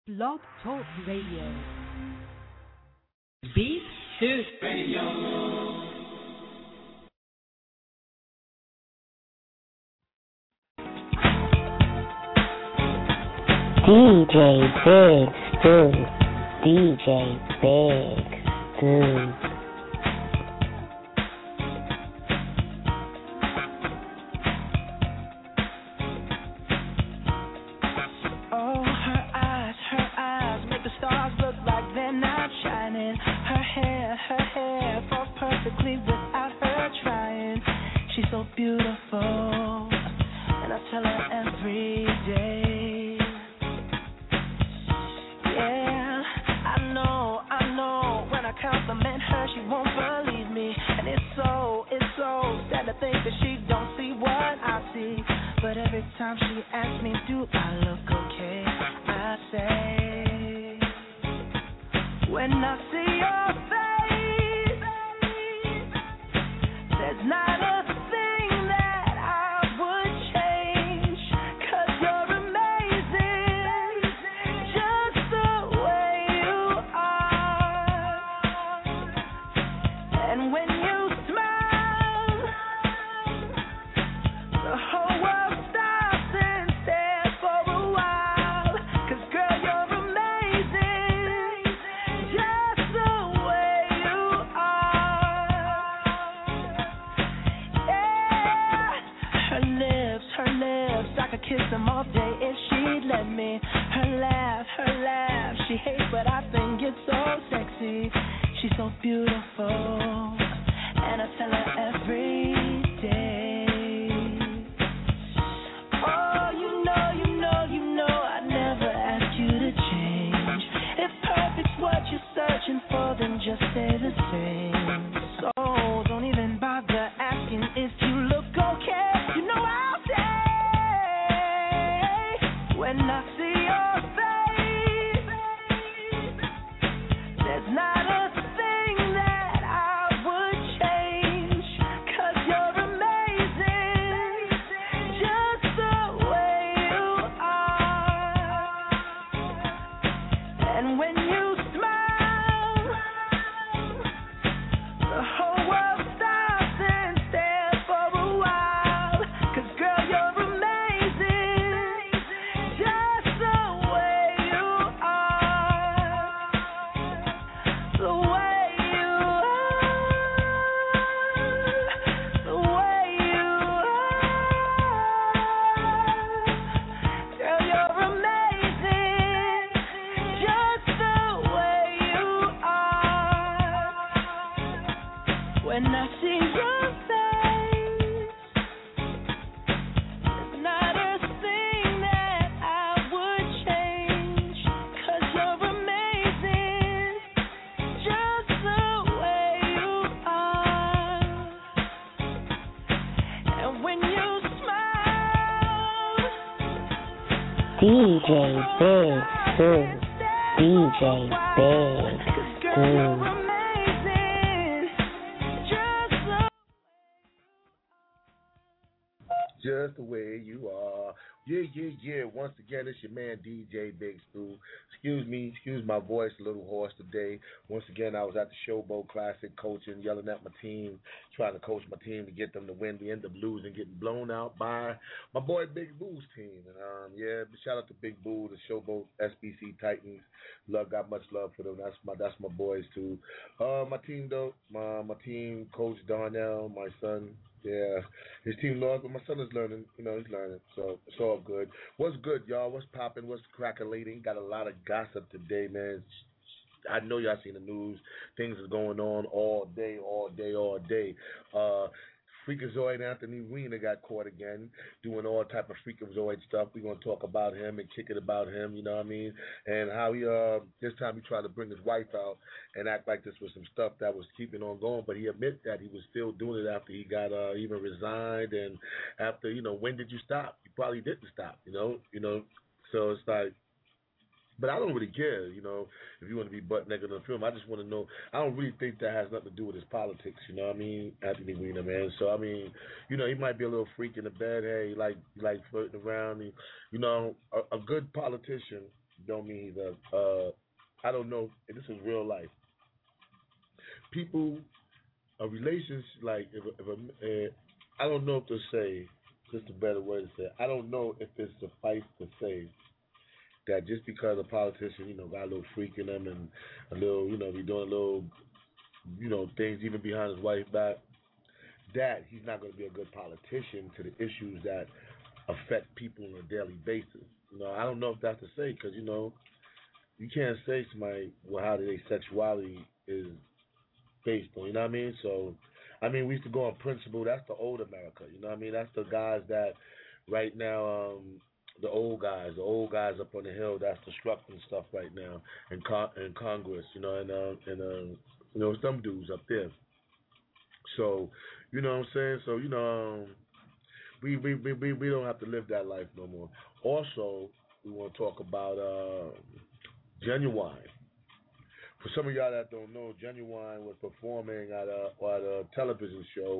Blog Talk Radio. Beat Suit Radio. DJ Big Stu. DJ Big Stu. DJ Big Stu. DJ Big Stu. Just the way you are. Yeah. Once again, it's your man DJ Big Stu. Excuse my voice, a little hoarse today. Once again, I was at the Showboat Classic coaching, yelling at my team, trying to coach my team to get them to win. We end up losing, getting blown out by my boy Big Boo's team. And shout out to Big Boo, the Showboat SBC Titans. Got much love for them. That's my boys too. My team though, my team, Coach Darnell, my son. Yeah, his team lost, but my son is learning. He's learning, so it's all good. What's good, y'all? What's popping? What's crackling? Got a lot of gossip today, man. I know y'all seen the news. Things are going on all day. Freakazoid Anthony Weiner got caught again doing all type of Freakazoid stuff. We're going to talk about him and kick it about him, you know what I mean? And how he, this time he tried to bring his wife out and act like this was some stuff that was keeping on going, but he admitted that he was still doing it after he got even resigned and after, when did you stop? You probably didn't stop, so it's like, but I don't really care, if you want to be butt naked in the film. I just want to know. I don't really think that has nothing to do with his politics, you know what I mean? Anthony Weiner, man. So, I mean, he might be a little freak in the bed. Hey, he like flirting around. A good politician don't mean he's I don't know. This is real life. People, a relationship, like I don't know if to say, just a better way to say it. I don't know if it's suffice to say that just because a politician, got a little freak in them and a little, be doing a little, things even behind his wife's back, that he's not going to be a good politician to the issues that affect people on a daily basis. I don't know if that's to say because, you can't say somebody how their sexuality is based on, you know what I mean? So, we used to go on principle. That's the old America, you know what I mean? That's the guys that right now, the old guys up on the hill that's disrupting stuff right now in Congress, and some dudes up there. So, you know what I'm saying? So, we don't have to live that life no more. Also, we want to talk about Genuine. For some of y'all that don't know, Genuine was performing at a television show.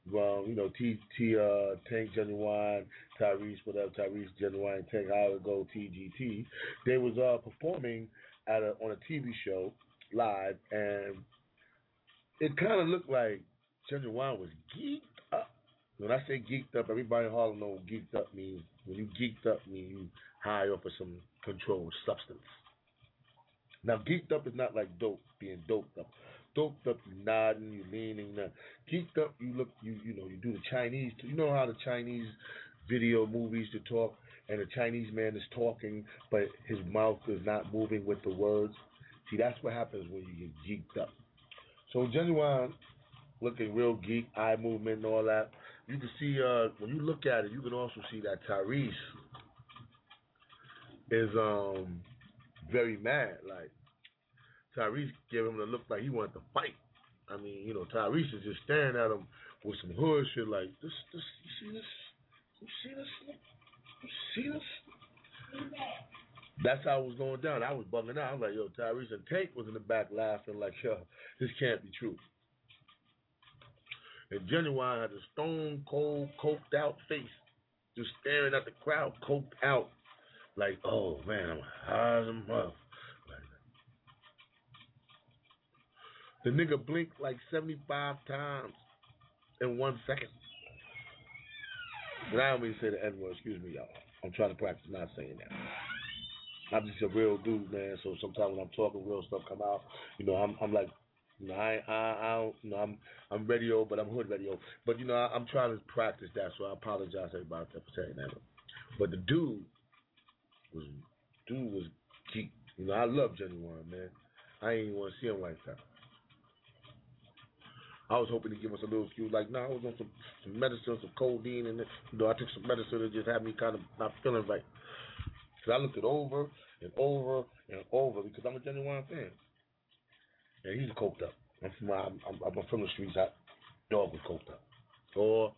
Tank Genuine, Tyrese, whatever, Tyrese Genuine, Tank, how it go, TGT. They was performing on a TV show live, and it kind of looked like Genuine was geeked up. When I say geeked up, everybody in Harlem knows what geeked up means. When you geeked up means you high off of some controlled substance. Now, geeked up is not like dope, being doped up. Doped up, you nodding, you leaning. Now, geeked up, you look, you do the Chinese. You know how the Chinese video movies to talk, and the Chinese man is talking, but his mouth is not moving with the words. See, that's what happens when you get geeked up. So, Genuine, looking real geek, eye movement and all that. You can see, when you look at it, you can also see that Tyrese is very mad. Like, Tyrese gave him the look like he wanted to fight. I mean, Tyrese is just staring at him with some hood shit like, this, you see this? You see this? You see this? That's how it was going down. I was bugging out. I was like, yo, Tyrese, and Tank was in the back laughing like, yo, this can't be true. And Genuine had a stone cold, coked out face, just staring at the crowd, coked out. Like, oh man, I'm high as a mother. The nigga blinked like 75 times in 1 second. And I don't mean to say the N-word, excuse me, y'all. I'm trying to practice not saying that. I'm just a real dude, man. So sometimes when I'm talking, real stuff come out. I'm like, I don't, I'm radio, but I'm hood radio. But I'm trying to practice that, so I apologize to everybody for saying that. But the dude was geek. I love Genuine, man. I ain't even want to see him like that. I was hoping to give us a little excuse, like, I was on some medicine, some codeine, and I took some medicine that just had me kind of not feeling right. Because I looked it over and over and over because I'm a Genuine fan. And he's coked up. I'm from the streets. Dog was coked up. Or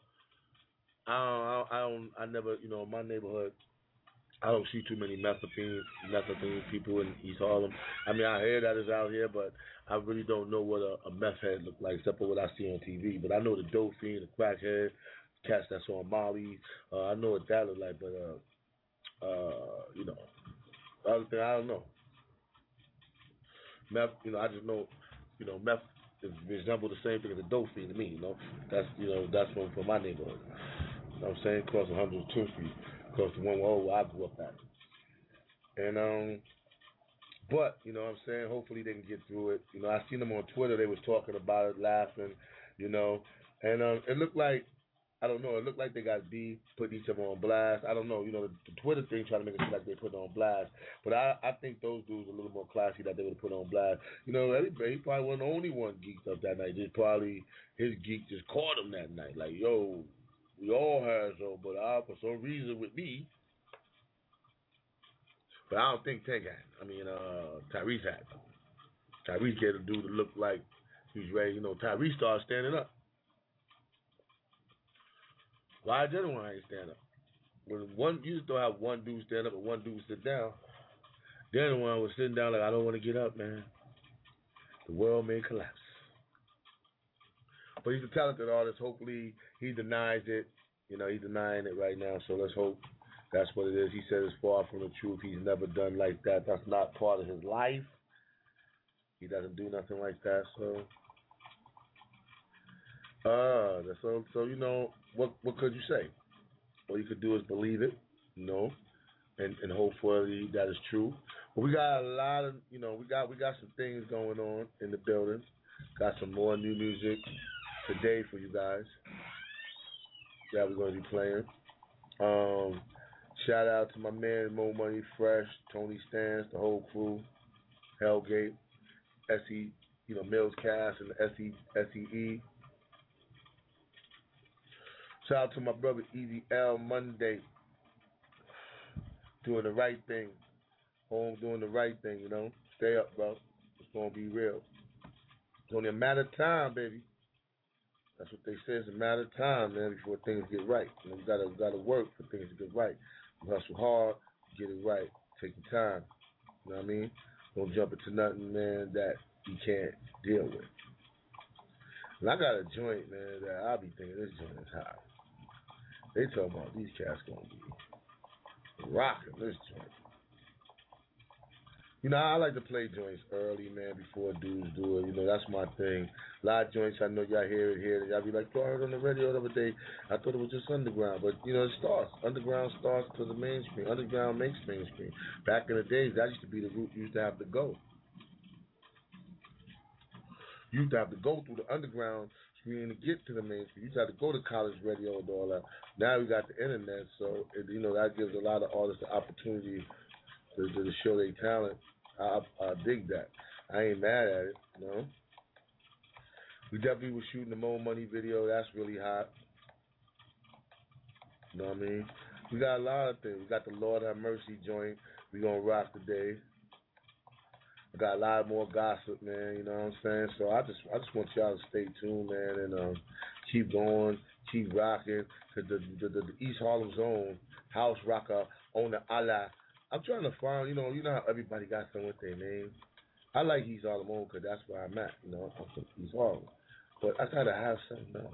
I never, in my neighborhood, I don't see too many methamphetamine people in East Harlem. I mean, I hear that is out here, but I really don't know what a meth head look like, except for what I see on TV. But I know the dope fiend, the crackhead, cats that's on Molly. I know what that look like, but the other thing, I don't know. Meth, I just know, meth resemble the same thing as a dope fiend to me. That's from my neighborhood. You know what I'm saying? Across 102nd Street. Across the one where I grew up at. And but what I'm saying, hopefully they can get through it. I seen them on Twitter, they was talking about it, laughing, and it looked like, I don't know, it looked like they got B, put each other on blast. I don't know, the Twitter thing trying to make it seem like they put it on blast. But I think those dudes are a little more classy that they would have put on blast. He probably wasn't the only one geeked up that night. Just probably his geek just caught him that night. Like, yo, we all had so, but for some reason with me. But I don't think Tank had. Tyrese had. Tyrese get a dude to look like he's ready. Tyrese started standing up. Why Genuine ain't stand up? When you used to have one dude stand up and one dude sit down. Genuine was sitting down like, I don't want to get up, man. The world may collapse. But he's a talented artist. Hopefully he denies it. He's denying it right now. So let's hope That's what it is. He said it's far from the truth. He's never done like that. That's not part of his life. He doesn't do nothing like that. So you know, what could you say? All you could do is believe it, you know, and hopefully that is true. But we got a lot of, you know, we got some things going on in the building. Got some more new music today for you guys that we're going to be playing. Shout out to my man Mo Money Fresh, Tony Stans, the whole crew, Hellgate, SE, you know, Mills Cast and the SEE. Shout out to my brother Easy L Monday, doing the right thing. Home doing the right thing, you know. Stay up, bro. It's gonna be real. It's only a matter of time, baby. That's what they say. It's a matter of time, man, before things get right. You know, you gotta work for things to get right. You hustle hard, get it right. Take your time. You know what I mean? Don't jump into nothing, man, that you can't deal with. And I got a joint, man, that I be thinking this joint is hot. They talking about these cats gonna be rocking this joint. You know, I like to play joints early, man, before dudes do it. You know, that's my thing. A lot of joints, I know y'all hear it here. Y'all be like, I heard on the radio the other day. I thought it was just underground. But, you know, it starts. Underground starts to the mainstream. Underground makes mainstream. Back in the days, that used to be the route you used to have to go. You used to have to go through the underground screen to get to the mainstream. You used to have to go to college radio and all that. Now we got the internet, so, you know, that gives a lot of artists the opportunity to show their talent. I dig that. I ain't mad at it, you know. We definitely was shooting the Mo Money video. That's really hot. You know what I mean? We got a lot of things. We got the Lord Have Mercy joint. We gonna rock today. I got a lot more gossip, man. You know what I'm saying? So I just want y'all to stay tuned, man, and keep going, keep rocking. Cause the East Harlem Zone house rocker owner Allah. I'm trying to find, you know how everybody got something with their name. I like East Harlem because that's where I'm at, you know. I'm from East Harlem, but I gotta have something else.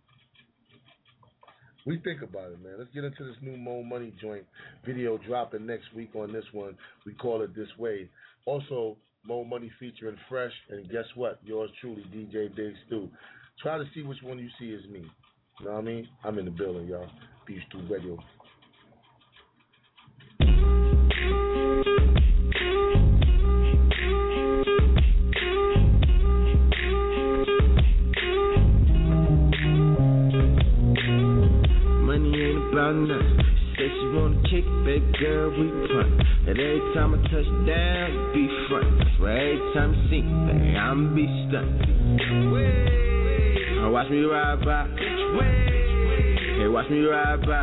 We think about it, man. Let's get into this new Mo Money joint video dropping next week on this one. We call it This Way. Also, Mo Money featuring Fresh, and guess what? Yours truly, DJ Big Stu. Try to see which one you see is me. You know what I mean? I'm in the building, y'all. Beef Stew Radio. About nothing. Said she wanna kick, baby girl, we punt. And every time I touch down, you be front. That's why every time you see me, baby, I'ma be stunned. Hey, watch me ride by. Hey, watch me ride by.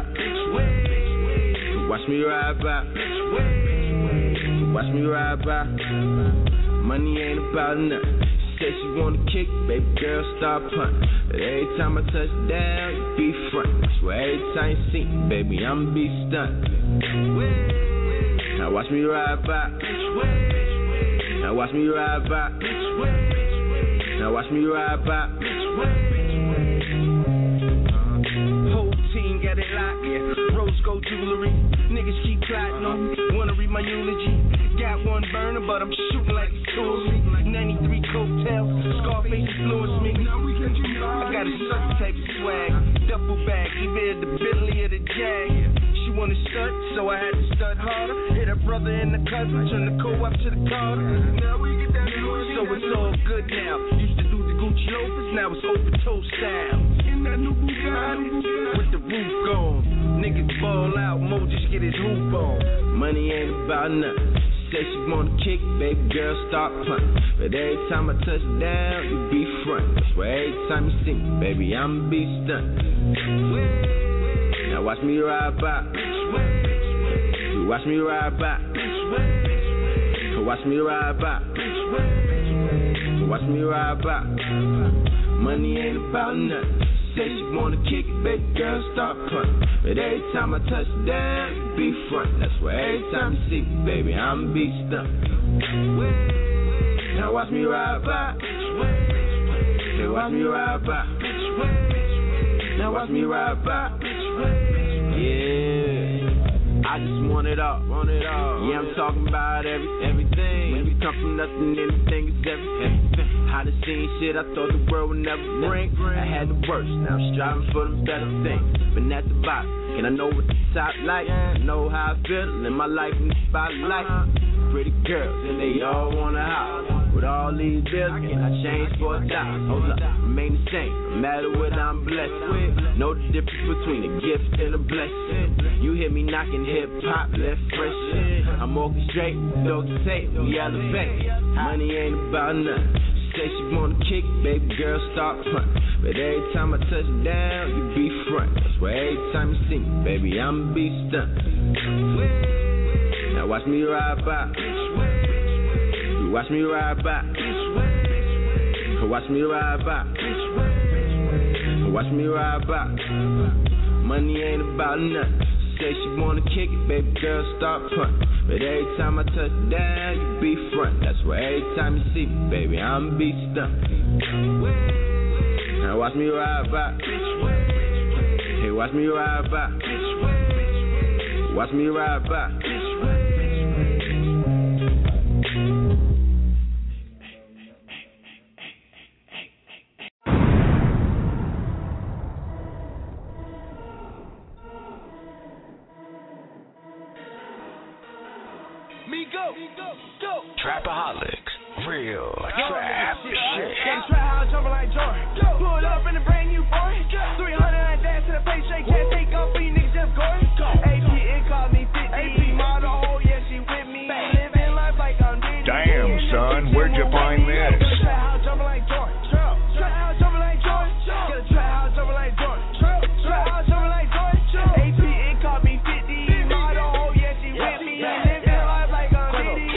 Watch me ride by. Watch me ride by. Money ain't about nothing. Said she wanna kick, baby girl, start punting. But every time I touch down, you be front. That's why every time you see me, baby, I'ma be stunned. Now watch me ride by. Now watch me ride by. Now watch me ride by. Whole team got it locked, yeah. Rose gold jewelry. Niggas keep plotting on me. Wanna read my eulogy. Got one burner, but I'm shooting like it's Tory. 93 coattails, Scarface influenced me. I got a certain type of swag. Duffel bag, either the Bentley or the Jag. She wanna stunt, so I had to stunt harder. Hit her brother and the cousin, turn the co-op to the Carter. Now we get down to so it's all good now. Used to do the Gucci loafers, now it's open toe style. In that new Bugatti, with the roof gone. Niggas ball out, Mo just get his hoop on. Money ain't about nothing. Say she wanna kick, baby girl, start punting. But every time I touch down, you be front. That's why every time you see me, baby, I'ma be stunned. Now watch me ride by. You watch me ride by. Watch me ride by. Watch me ride by. Money ain't about nothing. Say she wanna kick it, baby girl, start punting. But every time I touch down, you be front. That's why every time you see me, baby, I'ma be stunned. Now watch me ride by. Say watch me ride by. Now watch me ride by. Yeah. I just want it all. Yeah, I'm talking about everything. When you come from nothing, anything is everything. How to see shit I thought the world would never bring. I had the worst, now I'm striving for the better things. But that's the bottom. Can I know what the top like? Know how I feel in my life in the spotlight. Pretty girls, and they all want a house. With all these bills, can I change for $1? Hold up, remain the same, no matter what I'm blessed with. Know the difference between a gift and a blessing. You hear me knocking hip-hop, left fresh shit. I'm orchestrate, dog to tape, we elevate. Money ain't about nothing. Say she wanna kick it, baby girl, start punting. But every time I touch down, you be front. That's why every time you see me, baby, I'ma be stunned. Now watch me ride by. You watch me ride by. Watch me ride by. Watch me ride by. Money ain't about nothing. Say she wanna kick it, baby girl, start punting. But every time I touch down, you be front. That's why every time you see me, baby, I'ma be stunned. Now watch me ride by. Hey, watch me ride by. Watch me ride by. Trapaholics, real trap shit. Can't try how I'm jumping like Jordan. Pulled up in a brand new Ford. 300 and dance to the face shake. Can't take off for you niggas just going. AP, it called me 50. AP, model, oh yeah, she with me. Living life like I'm Diddy. Damn, son, where'd you find this? Try how I'm jumping like Jordan. Try how I'm jumping like Jordan. Gotta try how I'm jumping like Jordan. Try how I'm jumping like Jordan. AP, it called me 50. Model, oh yeah, she with me. Living life like I'm Diddy.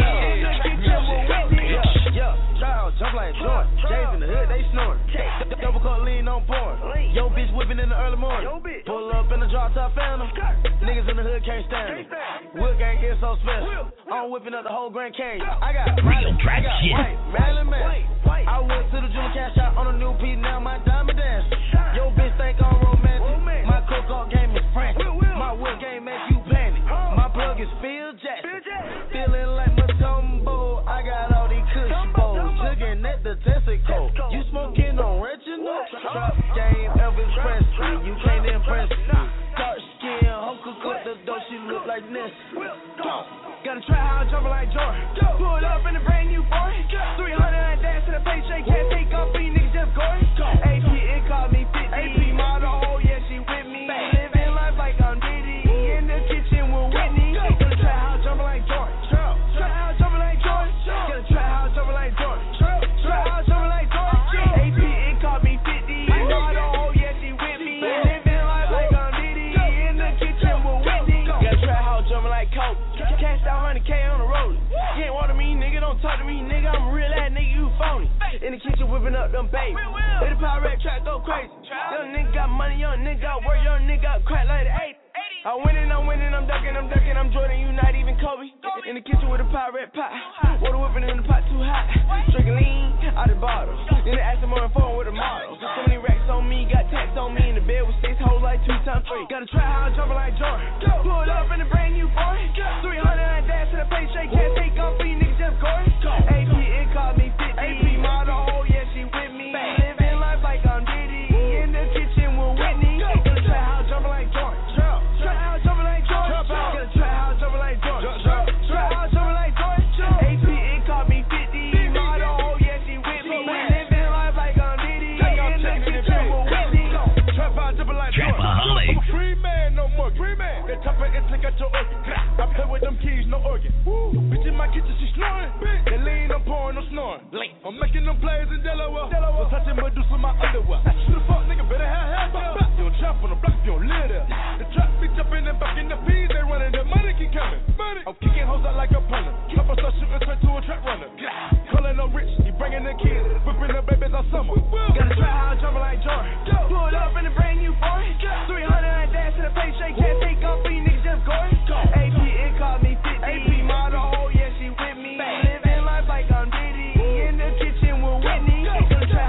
Jump like Jordan. Jays in the hood, they snoring. Double cup lean on porn. Yo, bitch whipping in the early morning. Pull up in the drop top phantom. Niggas in the hood can't stand me. Wood gang is so special. I'm whipping up the whole Grand Canyon. I got Miley, I got White, Marilyn Man. I went to the jewelry cash out on a new piece, now my diamond dance. Yo, bitch think I'm romantic. My cocoa game is frantic. My wood game make you panic. My plug is Phil Jackson. Feeling like Matumbo. I got all these cushy bowls. Looking at the testicle. You smoking on Reginald? Drop game, Elvis Presley. You can't impress me. Dark skin, Uncle Cook the dough. She look like Nestle. Gotta try how I'm jumping like Jordan. Pulled up in a brand new Ford. 300 and dance to the face shake. Can't take off for you niggas just going. AP, it called me 50. AP, model, oh yeah, she with me. Living life like I'm Diddy. In the kitchen with Whitney. Gotta try how I'm jumping like Jordan. Try how I'm jumping like Jordan. Gotta try how I'm jumping like Jordan. Try how I'm jumping like Jordan. AP, it called me 50. Model, oh yeah, she with me. Living life like I'm Diddy. In the kitchen with Whitney. Gotta try how I'm jumping like Coke. Cashed out 100K on the road. You ain't water me, nigga, don't talk to me, nigga. I'm a real ass nigga, you phony. In the kitchen whipping up them babies. Let the power rap track go crazy. Young nigga got money, young nigga got work, young nigga got crack like the 80s. I'm winning, I'm ducking, I'm Jordan, you not even Kobe. In the kitchen with a power red pot. Water whipping in the pot too hot. Drinking lean out the bottle. Then they asked him on the phone with a model. So many racks on me, got tax on me. In the bed with 6 hoes like 2 times 3. Gotta try how I'm jumping like Jordan. Pulled up in a brand new Ford. 300 and dance to the face shake. Can't take off for you niggas just going. AP, it called me 50. AP, model, oh yeah, she with me. Living life like I'm Diddy. In the kitchen with Whitney. Gotta try how I'm jumping like Jordan. Try how I'm jumping like Jordan. Gotta try how I'm jumping like Jordan. Try how I'm jumping like Jordan. AP, it called me 50. Model, oh yeah, she with me. Living life like I'm Diddy. In the kitchen with Whitney. Trap how I'm jumping like Jordan. I'm a free man, no more. That top of it, take out your organ. I play with them keys, no organ. Bitch in my kitchen, she snoring. They lean, I'm pouring, no snoring. I'm making them plays in Delaware. So touching Medusa, my underwear. Shoot a fuck nigga, better have hair. You don't chop on the block, you don't live there. The trap be jumping and back in the peas, they running, the money keep coming. I'm kicking hoes out like a punter. Up and start shooting straight to a trap runner. Calling up rich, he bringing the kids, whipping the babies all summer. Gotta try how I'm jumping like Jordan. Pulled up in a brand new Ford. 300 and dance to the face shake. Can't take off for you niggas just going. AP, it called me 50. AP, model, oh yeah, she with me. Living life like I'm Diddy. In the kitchen with Whitney. Gotta try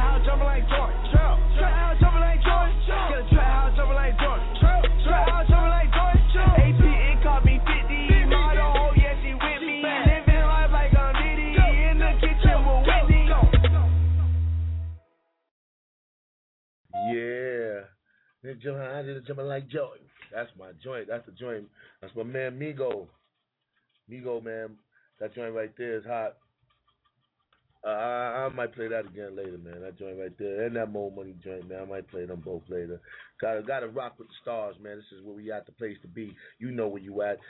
I did it jumping like Joey. That's my joint. That's the joint. That's my man Migo. Migo, man. That joint right there is hot. I might play that again later, man. That joint right there. And that Mo Money joint, man. I might play them both later. Gotta rock with the stars, man. This is where we at, the place to be. You know where you at.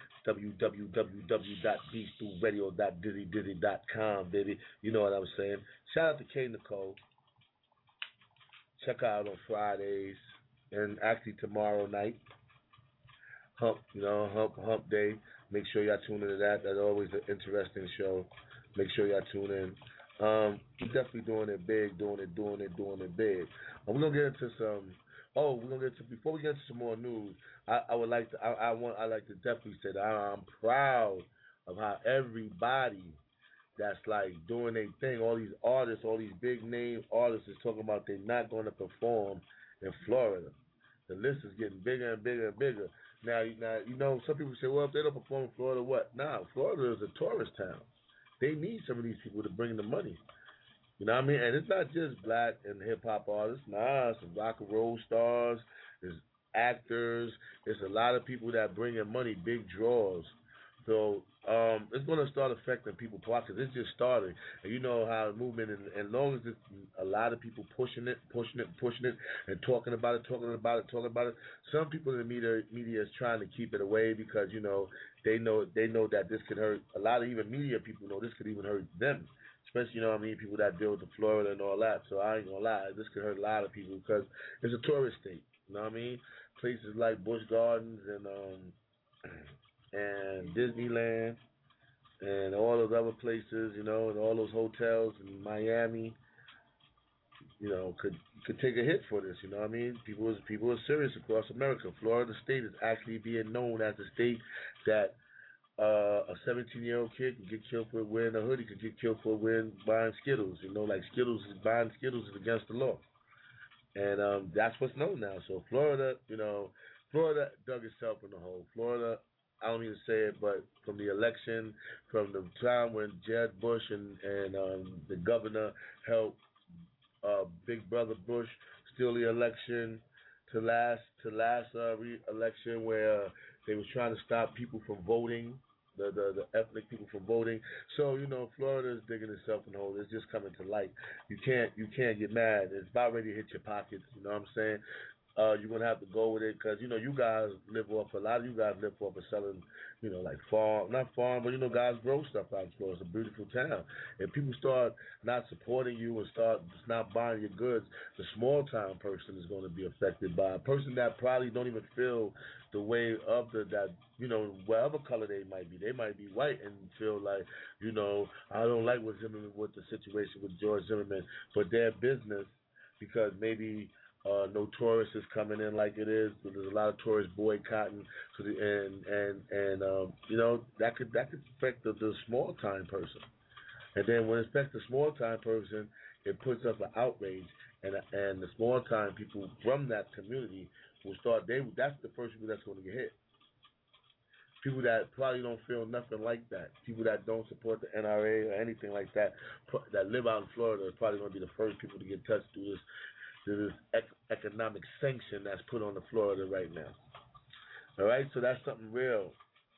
www.beastthroughradio.dizzy.com, baby. You know what I'm saying. Shout out to K Nicole. Check her out on Fridays. And actually tomorrow night. Hump day. Make sure y'all tune into that. That's always an interesting show. Make sure y'all tune in. We're definitely doing it big, doing it big. And we're gonna get into some. Before we get into some more news. I like to definitely say that I'm proud of how everybody that's like doing their thing. All these artists, all these big name artists is talking about they're not going to perform in Florida. The list is getting bigger and bigger and bigger. Now, you know, some people say, well, if they don't perform in Florida, what? Nah, Florida is a tourist town. They need some of these people to bring the money. You know what I mean? And it's not just black and hip-hop artists. Nah, it's some rock and roll stars. There's actors. There's a lot of people that bring in money, big draws. So it's going to start affecting people's pockets. It's just starting. And you know how the movement, and as long as it's a lot of people pushing it, and talking about it, some people in the media is trying to keep it away because, you know, they know that this could hurt. A lot of even media people know this could even hurt them, especially, you know what I mean, people that deal with the Florida and all that. So I ain't going to lie, this could hurt a lot of people because it's a tourist state. You know what I mean? Places like Busch Gardens and Disneyland and all those other places, you know, and all those hotels in Miami, you know, could take a hit for this, you know what I mean? People are serious across America. Florida State is actually being known as the state that a 17-year-old kid can get killed for wearing a hoodie, can get killed for buying Skittles. You know, like buying Skittles is against the law. And that's what's known now. So Florida dug itself in the hole. Florida, I don't even say it, but from the election, from the time when Jeb Bush and the governor helped Big Brother Bush steal the election, to last re-election where they was trying to stop people from voting, the ethnic people from voting. So, you know, Florida is digging itself in the hole. It's just coming to light. You can't get mad. It's about ready to hit your pockets. You know what I'm saying? You're going to have to go with it because, you know, a lot of you guys live off of selling, you know, like not farm, but, you know, guys grow stuff out in Florida. It's a beautiful town. If people start not supporting you and start just not buying your goods, the small town person is going to be affected by a person that probably don't even feel the way of that, you know, whatever color they might be. They might be white and feel like, you know, I don't like what the situation with George Zimmerman, but their business, because maybe no tourists is coming in like it is. So there's a lot of tourists boycotting. So you know, that could affect the small time person. And then when it affects the small time person, it puts up an outrage, and the small time people from that community will start. That's the first people that's going to get hit. People that probably don't feel nothing like that. People that don't support the NRA or anything like that, that live out in Florida, are probably going to be the first people to get touched through this economic sanction that's put on the Florida right now. All right, so that's something real.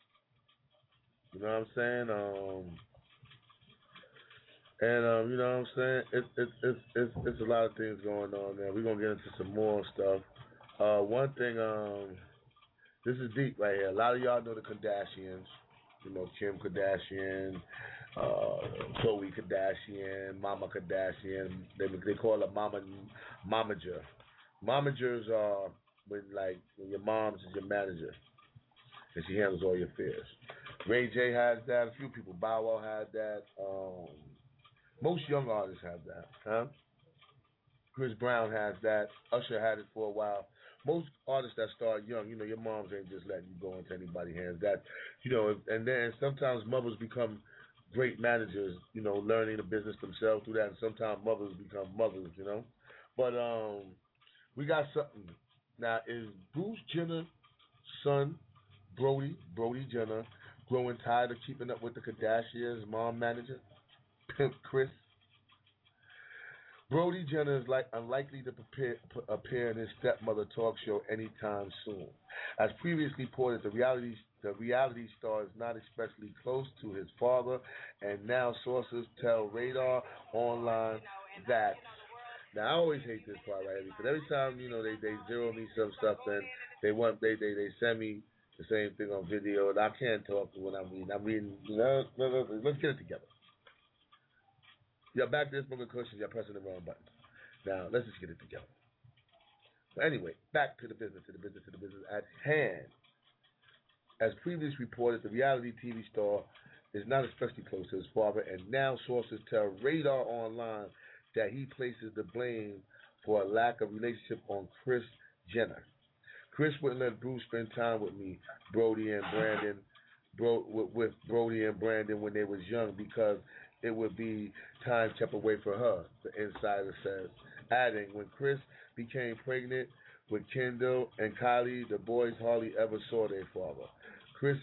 You know what I'm saying? You know what I'm saying? It's a lot of things going on there. We're gonna get into some more stuff. One thing, this is deep right here. A lot of y'all know the Kardashians. You know, Kim Kardashian, Khloe Kardashian, Mama Kardashian. They call her Momager. Momagers are when your mom's is your manager, and she handles all your affairs. Ray J has that. A few people. Bow Wow had that. Most young artists have that. Huh? Chris Brown has that. Usher had it for a while. Most artists that start young, you know, your moms ain't just letting you go into anybody's hands. That, you know, and then sometimes mothers become great managers, you know, learning the business themselves through that, and sometimes mothers become mothers, you know. But we got something. Now, is Bruce Jenner's son, Brody Jenner, growing tired of keeping up with the Kardashians' mom manager, Pimp Chris? Brody Jenner is unlikely to appear in his stepmother talk show anytime soon. As previously reported, the reality star is not especially close to his father, and now sources tell Radar Online that. Now I always hate this part right here because every time they zero me some stuff and they send me the same thing on video and I can't talk when I'm reading. Let's get it together. You're back there smoking cushions. You're pressing the wrong buttons. Now let's just get it together. So anyway, back to the business at hand. As previously reported, the reality TV star is not especially close to his father, and now sources tell Radar Online that he places the blame for a lack of relationship on Kris Jenner. Kris wouldn't let Bruce spend time with me, Brody and Brandon, with Brody and Brandon when they was young because it would be time kept away from her, the insider says, adding, when Kris became pregnant with Kendall and Kylie, the boys hardly ever saw their father. Kris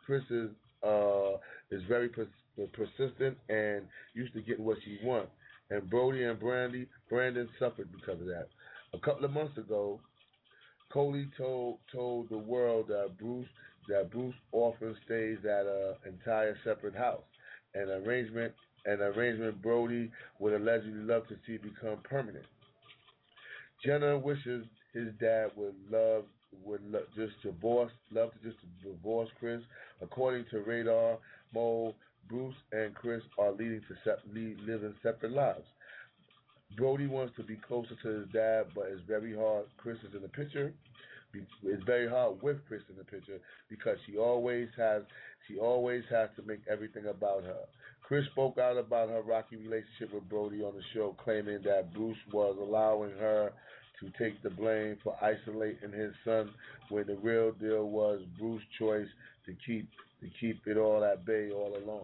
is very persistent and used to getting what she wants. And Brody and Brandon suffered because of that. A couple of months ago, Coley told the world that Bruce often stays at an entire separate house. An arrangement Brody would allegedly love to see become permanent. Jenner wishes his dad would love to just divorce Kris. According to Radar, Bruce and Kris are living separate lives. Brody wants to be closer to his dad, but it's very hard. Kris is in the picture. It's very hard with Kris in the picture because she always has to make everything about her. Kris spoke out about her rocky relationship with Brody on the show, claiming that Bruce was allowing her to take the blame for isolating his son when the real deal was Bruce's choice to keep it all at bay all along.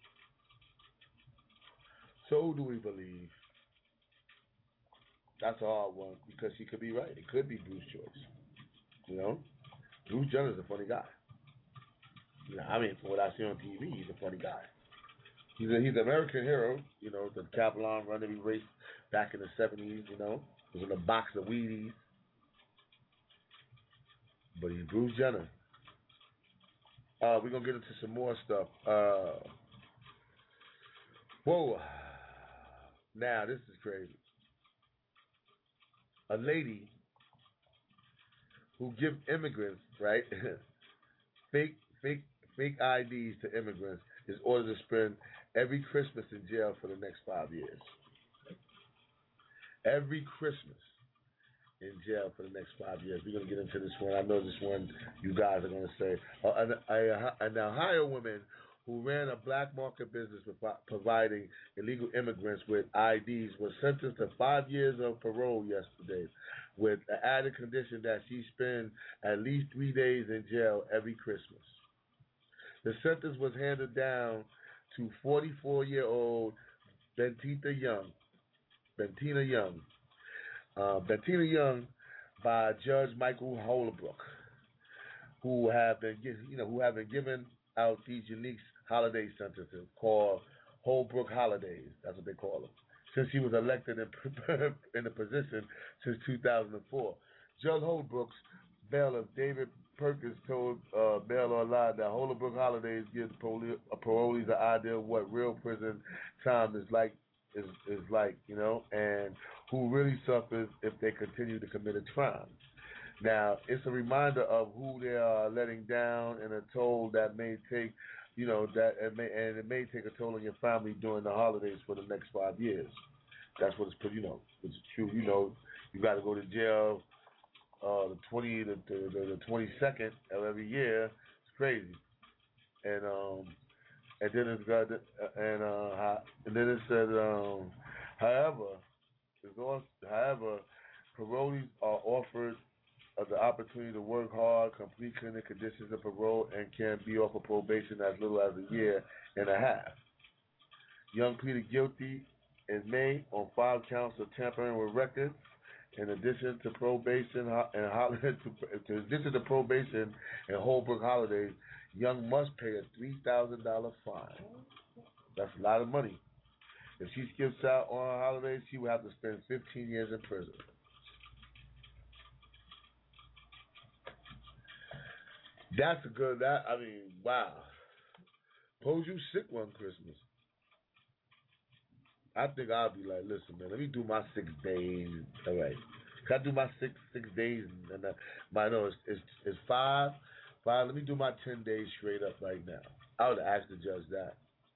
So who do we believe? That's a hard one because she could be right. It could be Bruce's choice. Bruce Jenner's a funny guy. From what I see on TV, he's a funny guy. He's an American hero. The Capelon run every race back in the 70s. Was in a box of Wheaties. But he's Bruce Jenner. We're gonna get into some more stuff. Whoa! Now this is crazy. A lady who give immigrants, right, fake IDs to immigrants is ordered to spend every Christmas in jail for the next 5 years. Every Christmas in jail for the next 5 years. We're going to get into this one. I know this one you guys are going to say. An Ohio woman who ran a black market business providing illegal immigrants with IDs was sentenced to 5 years of parole yesterday with the added condition that she spend at least 3 days in jail every Christmas. The sentence was handed down to 44-year-old Bentina Young by Judge Michael Holbrook, who have been given out these unique holiday sentences called Holbrook holidays. That's what they call them. Since he was elected in the position since 2004, Judge Holbrook's bailiff David Perkins told Mail Online that Holbrook holidays gives parolees an idea of what real prison time is like, and who really suffers if they continue to commit a crime. Now, it's a reminder of who they are letting down and a toll that may take, it may take a toll on your family during the holidays for the next 5 years. That's what it's put, which is true. You got to go to jail the 22nd of every year. It's crazy. And then it said, however, parolees are offered the opportunity to work hard, complete clinic conditions of parole, and can be offered probation as little as a year and a half. Young pleaded guilty in May on 5 counts of tampering with records. In addition to probation and Holbrook holidays, Young must pay a $3,000 fine. That's a lot of money. If she skips out on holidays, she would have to spend 15 years in prison. That's a good. Wow. Suppose you sick one Christmas. I think I'll be like, listen, man, let me do my 6 days. All right. Can I do my six days? And it's 5. Let me do my 10 days straight up right now. I would ask the judge that.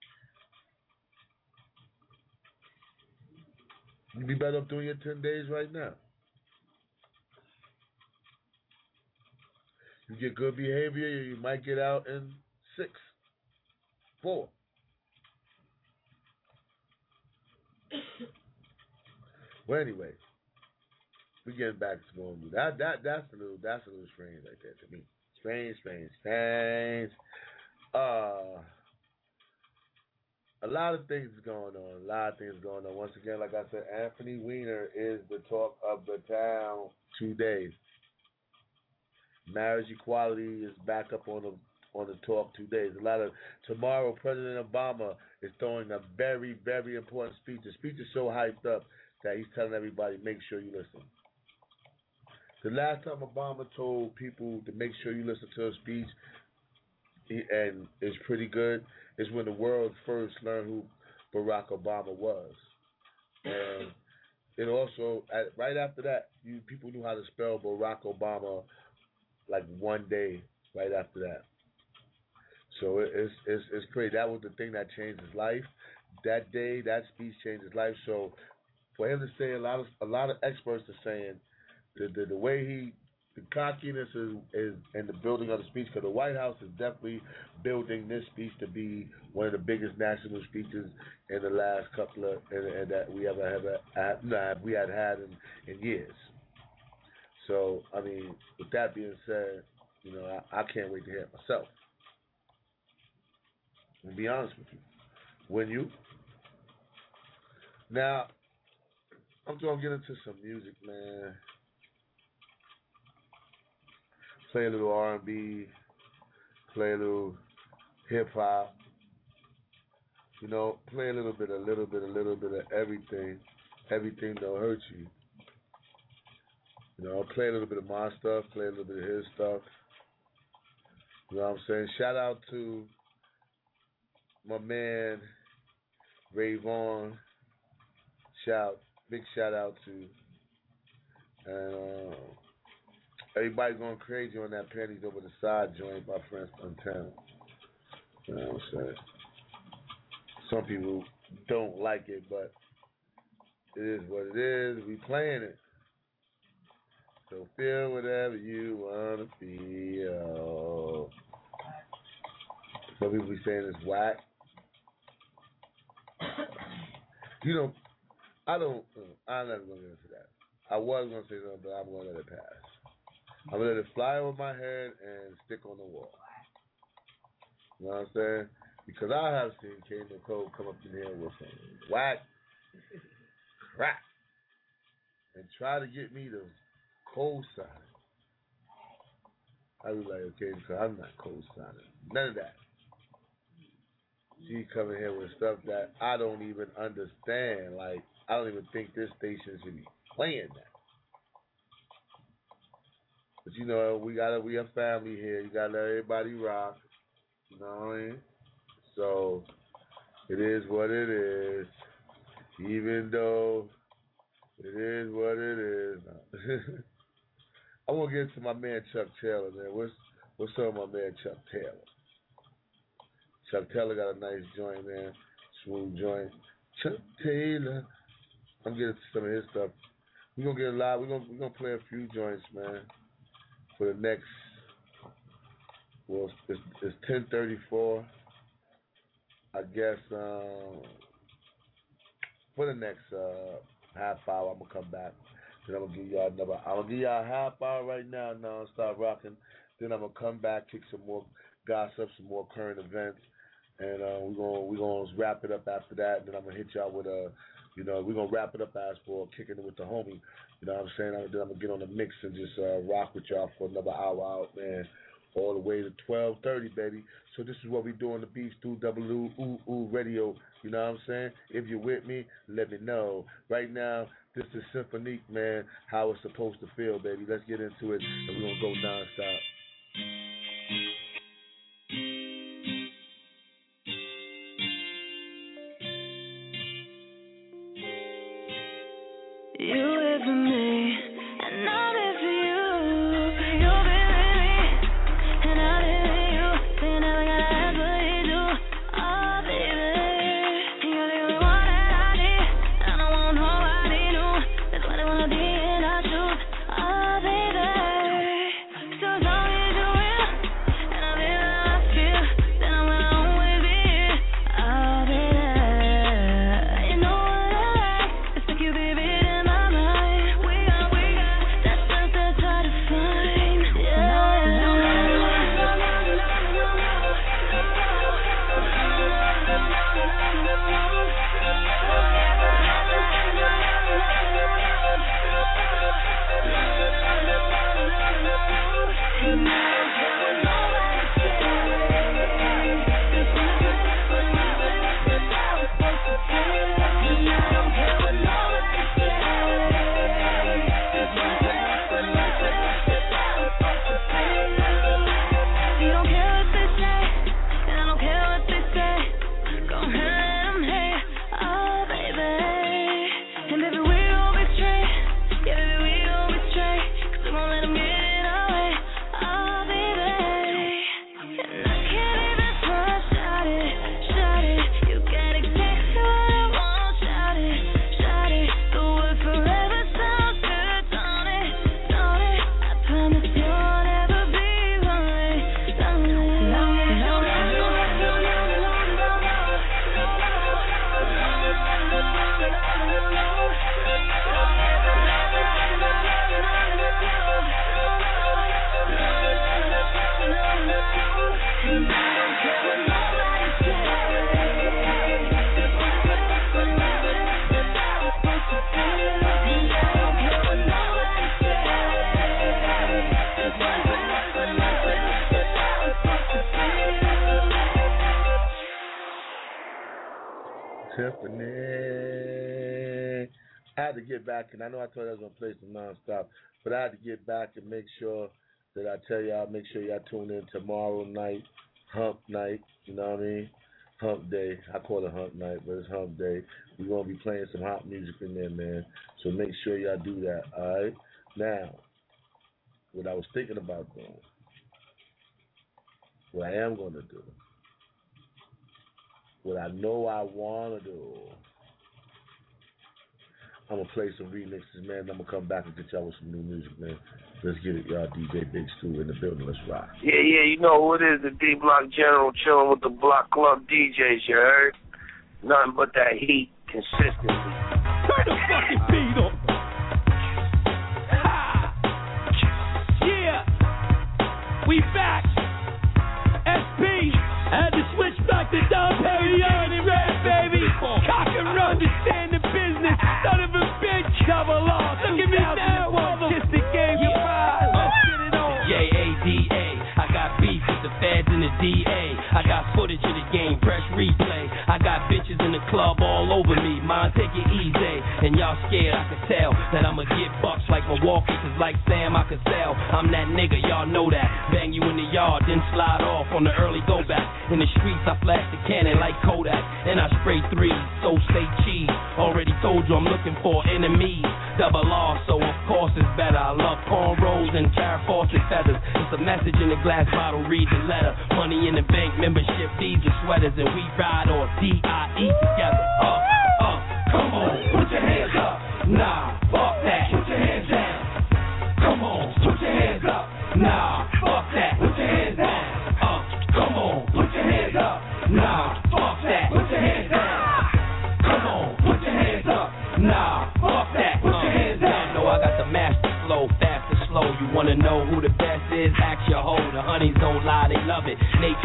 You'd be better off doing your 10 days right now. You get good behavior, you might get out in 6, 4. Well, anyway, we getting back to going to that's a little strange right there to me. Strange. A lot of things going on. Once again, like I said, Anthony Weiner is the talk of the town today. Marriage equality is back up on the talk today. Tomorrow, President Obama is throwing a very, very important speech. The speech is so hyped up that he's telling everybody, make sure you listen. The last time Obama told people to make sure you listen to a speech, and it's pretty good, is when the world first learned who Barack Obama was. And it also, right after that, people knew how to spell Barack Obama like one day right after that. So it's crazy. That was the thing that changed his life. That day, that speech changed his life. So for him to say, a lot of experts are saying the way the cockiness is in the building of the speech, because the White House is definitely building this speech to be one of the biggest national speeches in the last couple of and that we had in years. So I mean, with that being said, I can't wait to hear it myself. To be honest with you, when you now, I'm gonna get into some music, man. Play a little R&B, play a little hip hop. Play a little bit of everything. Everything don't hurt you. Play a little bit of my stuff, play a little bit of his stuff. You know what I'm saying? Shout out to my man Ray Vaughn. Big shout out to. And everybody going crazy on that Panties Over the Side joint by French Montana. You know what I'm saying? Some people don't like it, but it is what it is. We playing it. So feel whatever you want to feel. Some people be saying it's whack. I'm never going to get into that. I was going to say something, but I'm going to let it pass. I'm going to let it fly over my head and stick on the wall. You know what I'm saying? Because I have seen Kane Nicole come up in here with some whack crap and try to get me to co-sign. I was like, okay, so I'm not co-signing. None of that. She coming here with stuff that I don't even understand. Like, I don't even think this station should be playing that. But we a family here. You gotta let everybody rock. You know what I mean? So it is what it is. Even though it is what it is. I want to get to my man Chuck Taylor, man. What's up, my man Chuck Taylor? Chuck Taylor got a nice joint, man. Smooth joint. Chuck Taylor. I'm getting to some of his stuff. We're gonna get a lot. We're gonna play a few joints, man. For the next, it's 10:34. I guess for the next half hour, I'm gonna come back. Then I'm gonna give y'all a half hour right now. Now start rocking. Then I'm gonna come back, kick some more gossip, some more current events, and we're gonna wrap it up after that. And then I'm gonna hit y'all with we're gonna wrap it up as for kicking it with the homie. You know what I'm saying? Then I'm gonna get on the mix and just rock with y'all for another hour out, man. all the way to 12:30, baby. So this is what we do on the Beef Stew WOO Radio. You know what I'm saying? If you're with me, let me know. Right now, this is Symphonique, man, how it's supposed to feel, baby. Let's get into it, and we're going to go nonstop. You live for me, and I live for you. You believe me, and I live in you. You never gotta ask what you do. Oh, baby, you're the only one that I need, and I don't want nobody new. That's why they wanna be in our shoes. Oh, baby, so as long as you're real, and I feel how I feel, then I'm gonna always be here. Oh, baby, you know what I like. It's like you, baby. I had to get back, and I know I told you I was going to play some nonstop, but I had to get back and make sure that I tell y'all, make sure y'all tune in tomorrow night, Hump Night, you know what I mean? Hump Day. I call it Hump Night, but it's Hump Day. We're going to be playing some hot music in there, man, so make sure y'all do that, all right? Now, what I was thinking about doing, what I am going to do, what I know I want to do, I'm going to play some remixes, man. I'm going to come back and get y'all with some new music, man. Let's get it, y'all. DJ Big Stu in the building. Let's rock. Yeah, you know who it is, the D-Block General chilling with the Block Club DJs, you heard? Nothing but that heat, consistency. Turn the fucking beat up. Ha! Yeah. We back. SP. Had to switch back to Dom Perignon and Red, baby. Cock and run to stand the business. Son of a bitch. Double off. Look at me now. Kiss the game. You ride. Let's get it on. J-A-D-A. I got beef with the feds and the DA. I got footage of the game. Press replay. I got bitches in the club all over me. Mine, take it easy. And y'all scared, I can tell that I'ma get bucks like Milwaukee. Cause like Sam, I can sell. I'm that nigga, y'all know that. Bang you in the yard, then slide off on the early go back. In the streets, I flash the cannon like Kodak. And I spray threes, so say cheese. Already told you I'm looking for enemies. Double R, so of course it's better. I love cornrows and Farrah Fawcett feathers. It's a message in a glass bottle, read the letter. Money in the bank, membership, these are sweaters. And we ride on D-I-E together. Come on, put your hands up. Nah, fuck that. Put your hands down. Come on, put your hands up. Nah, fuck that. Put your hands down. Come on, put your hands up. Nah, fuck that. Put your hands down. Come on, put your hands up. Nah, fuck that. Put your hands down. No, I got the master flow, fast and slow. You wanna know who the best is? Ask your hoe. The honeys don't lie, they love it. They cop the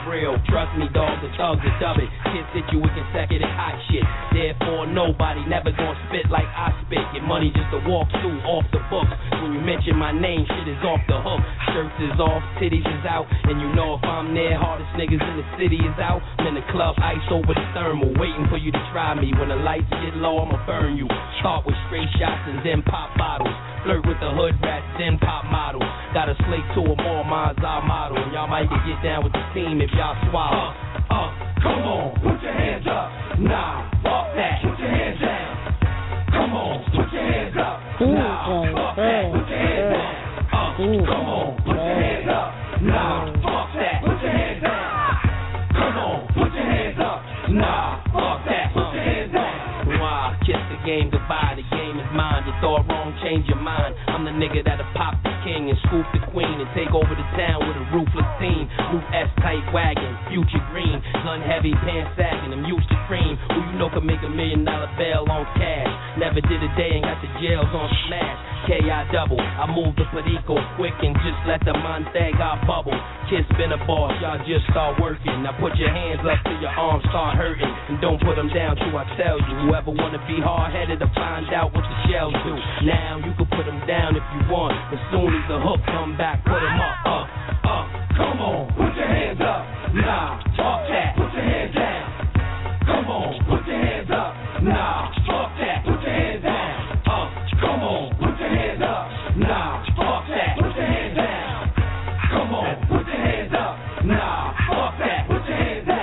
real. Trust me, dog, the thugs are dub it. Kids hit you with consecutive hot shit. Therefore, nobody never gonna spit like I spit. Get money just to walk through off the books. When you mention my name, shit is off the hook. Shirts is off, titties is out. And you know if I'm there, hardest niggas in the city is out. I'm in the club, ice over the thermal, waiting for you to try me. When the lights get low, I'ma burn you. Start with straight shots and then pop bottles. Flirt with the hood rats, then pop models. Got a slate to them all, mine's our model. And y'all might get down with the team if y'all swallow. Come on, put your hands up. Nah, fuck that. Put your hands down. Come on, put your hands up. Nah, fuck that. Put your hands down. Come on, put your hands up. Nah, fuck that. Put your hands down. Come on, put your hands up. Nah, fuck that. Put your hands down. Why? Kiss the game goodbye. The game is mine. You thought wrong, change your mind. I'm the nigga that'll pop the king and scoop the queen and take over the town with a ruthless team. New S-type wagon, future green, gun heavy, pants sagging. I'm used to cream. Who you know can make $1 million bail on cash? Never did a day and got the jails on smash. K.I. double. I move the Perico quick and just let the Montega bubble. Kiss been a boss, y'all just start working. Now put your hands up till your arms start hurting. And don't put them down till I tell you. Whoever wanna be hard-headed to find out what the shells do. Now you can put them down if you want. As soon as the hook come back, put them up. Come on, put your hands up. Nah, fuck that. Put your hands down. Come on, put your hands up. Nah, fuck that. Put your hands down. Come on, put your hands up. Nah, fuck that. Put your hands down. Come on, put your hands up. Nah, fuck that. Put your hands down.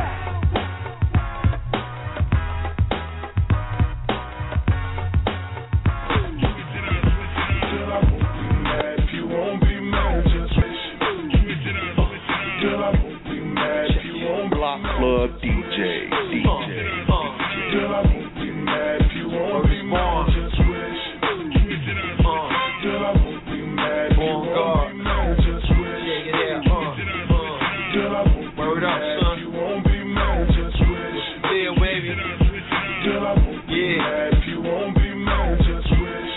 Block Club DJ. Word up, son. You won't be mad, just wish. Yeah, baby. Yeah. If you won't be mad, just wish.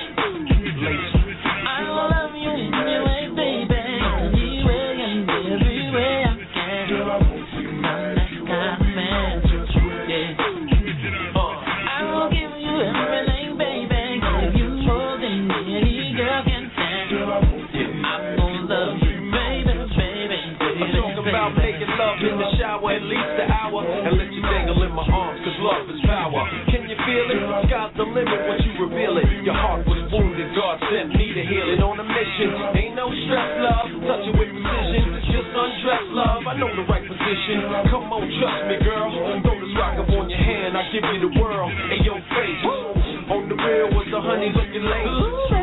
I love you anyway, baby. Anyway and everywhere I can. I'm that kind of man. Yeah. I will give you everything, baby. Give you more than any girl can stand. I'm gonna love you, baby. I'm talking about making love in the shower at least an hour and let you dangle in my arms, cause love is power. Can you feel it? Sky's the limit once you reveal it. Your heart was wounded, God sent me to heal it. On a mission, ain't no stress, love. Touch it with precision, just undress, love. I know the right position. Come on, trust me, girl. Throw this rock up on your hand, I give you the world. In your face, on the real was the honey looking lady.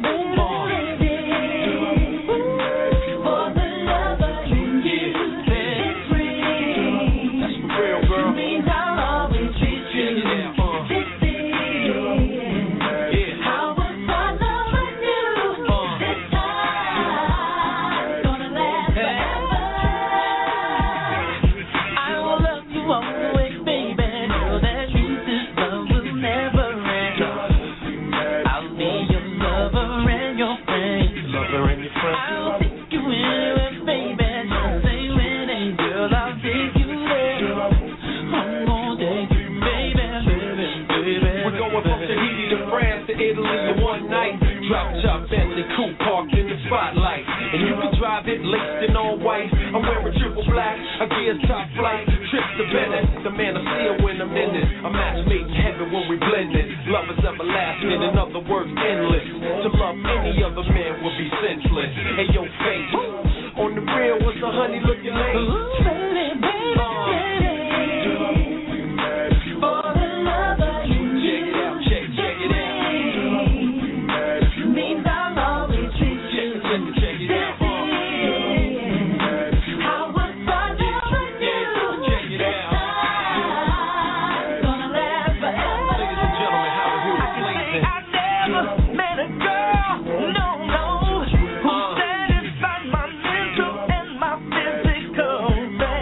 Italy in one night, drop top Bentley coupe parked in the spotlight, and you can drive it laced in all white. I'm wearing triple black, a gear's top flight, trips to Venice. The man of steel when I'm in it, a match made in heaven when we blend it. Love is everlasting, in other words, endless. To love any other man would be senseless. Hey, yo, face on the real was the honey looking lady. Satisfied my mental and my physical.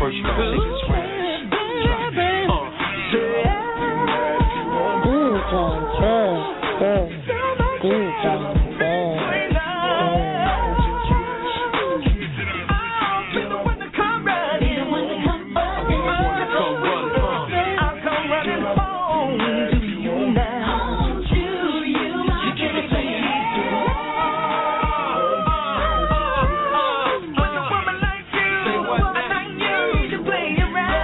First off, niggas ready. Play around.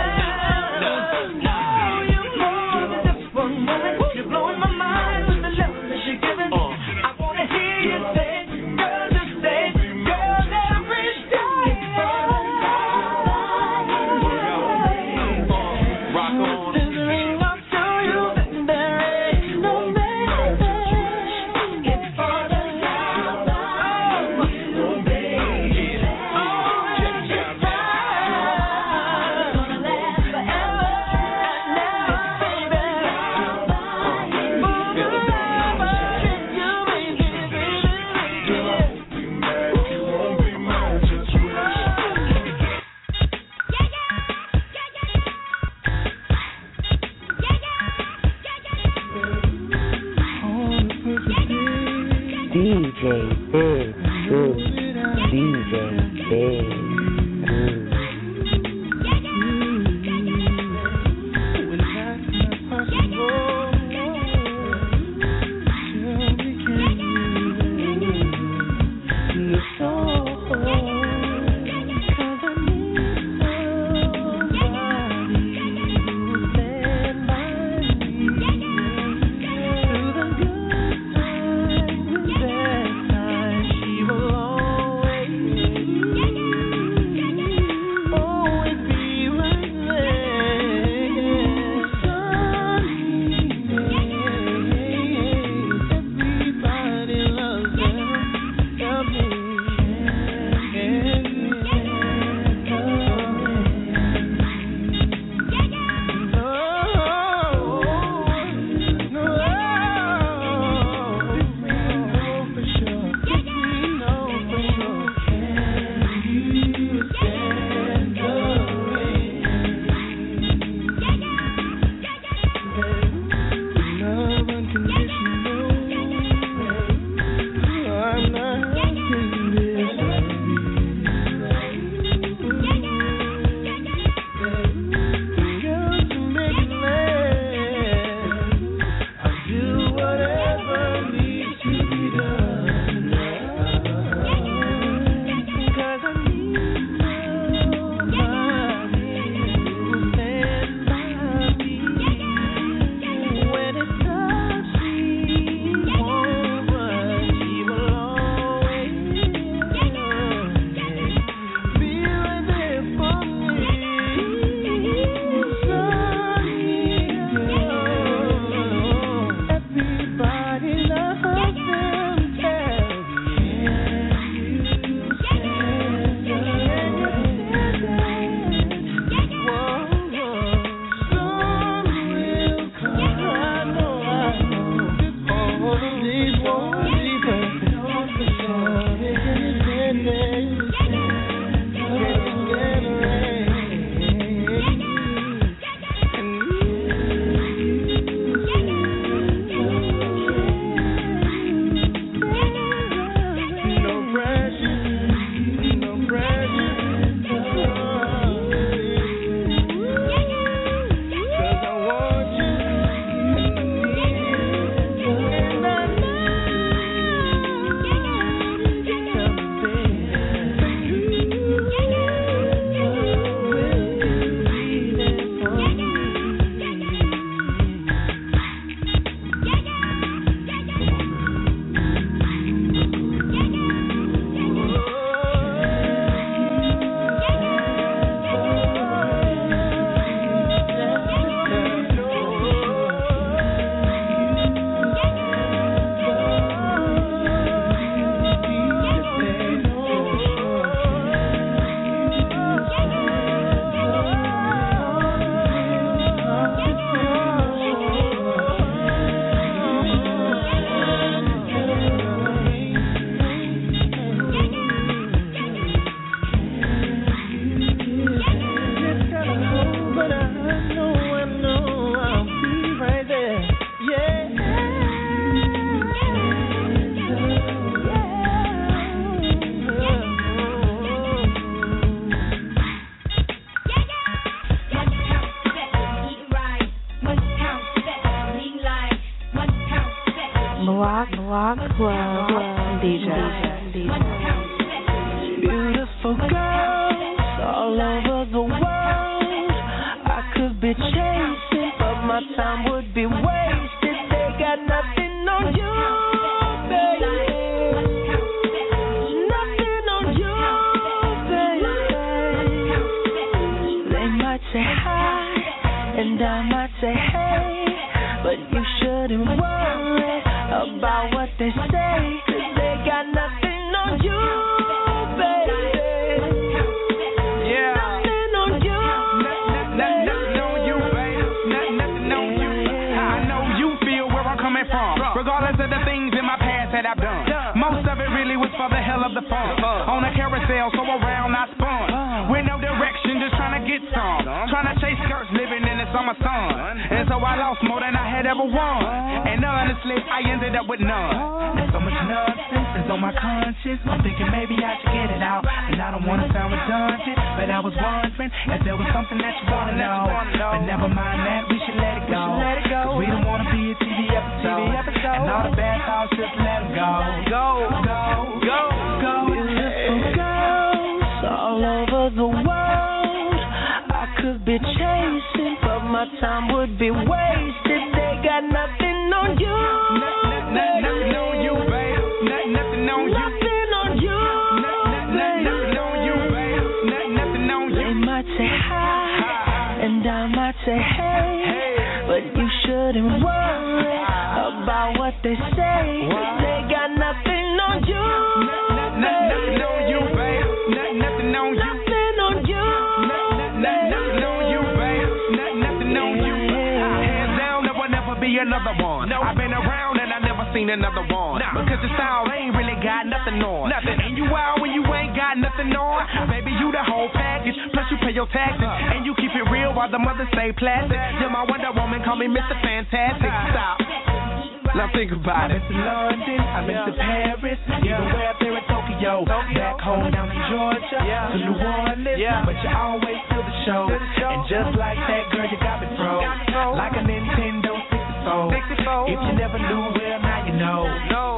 Block Club DJ. Beautiful girls all over the world. I could be chasing, but my time would be wasted. They got nothing on you, baby. Nothing on you, baby. They might say hi, and I might say hey, but you shouldn't worry about what they say, 'cause they got nothing on you, baby. Yeah. Nothing on you. Nothing on you, baby. Nothing on you. I know you feel where I'm coming from, regardless of the things in my past that I've done. Most of it really was for the hell of the fun. On a carousel, so around I spun. With no direction, just trying to get some. Trying to chase skirts, living in the summer sun. And so I lost more than I had ever won. And honestly, I ended up with none. There's so much nonsense is on my conscience. I'm thinking maybe I should get it out. And I don't want to sound redundant, but I was wondering if there was something that you want to know. But never mind that, we should let it go. 'Cause we don't want to be a TV episode. And all the bad thoughts, just let them go. Go. Beautiful girls all over the world. I could be chasing, but my time would be wasted. They got nothing on you. Nothing on you, babe. Nothing on you. Nothing on you. Nothing on you, babe. Nothing on you. They might say hi, and I might say hey, but you shouldn't worry about what they say, 'cause they got nothing on you. Nothing on you, babe. Nothing on you. Nothing on you. Nothing on you, babe. Nothing on you. Hands down, there will never be another one. I've been around and I never seen another one. Because the style ain't really got nothing on. And you out when you ain't got nothing on. Baby, you the whole package. Plus you pay your taxes. And you keep it real while the mothers stay plastic. You're my Wonder Woman, call me Mr. Fantastic. Stop. Now think about it. I've been to London, I've been to Paris, even way up there in Tokyo. Back home down in Georgia, to New Orleans, but you always steal the show. And just like that, girl, you got me froze, like a Nintendo 64. If you never knew, well, now you know.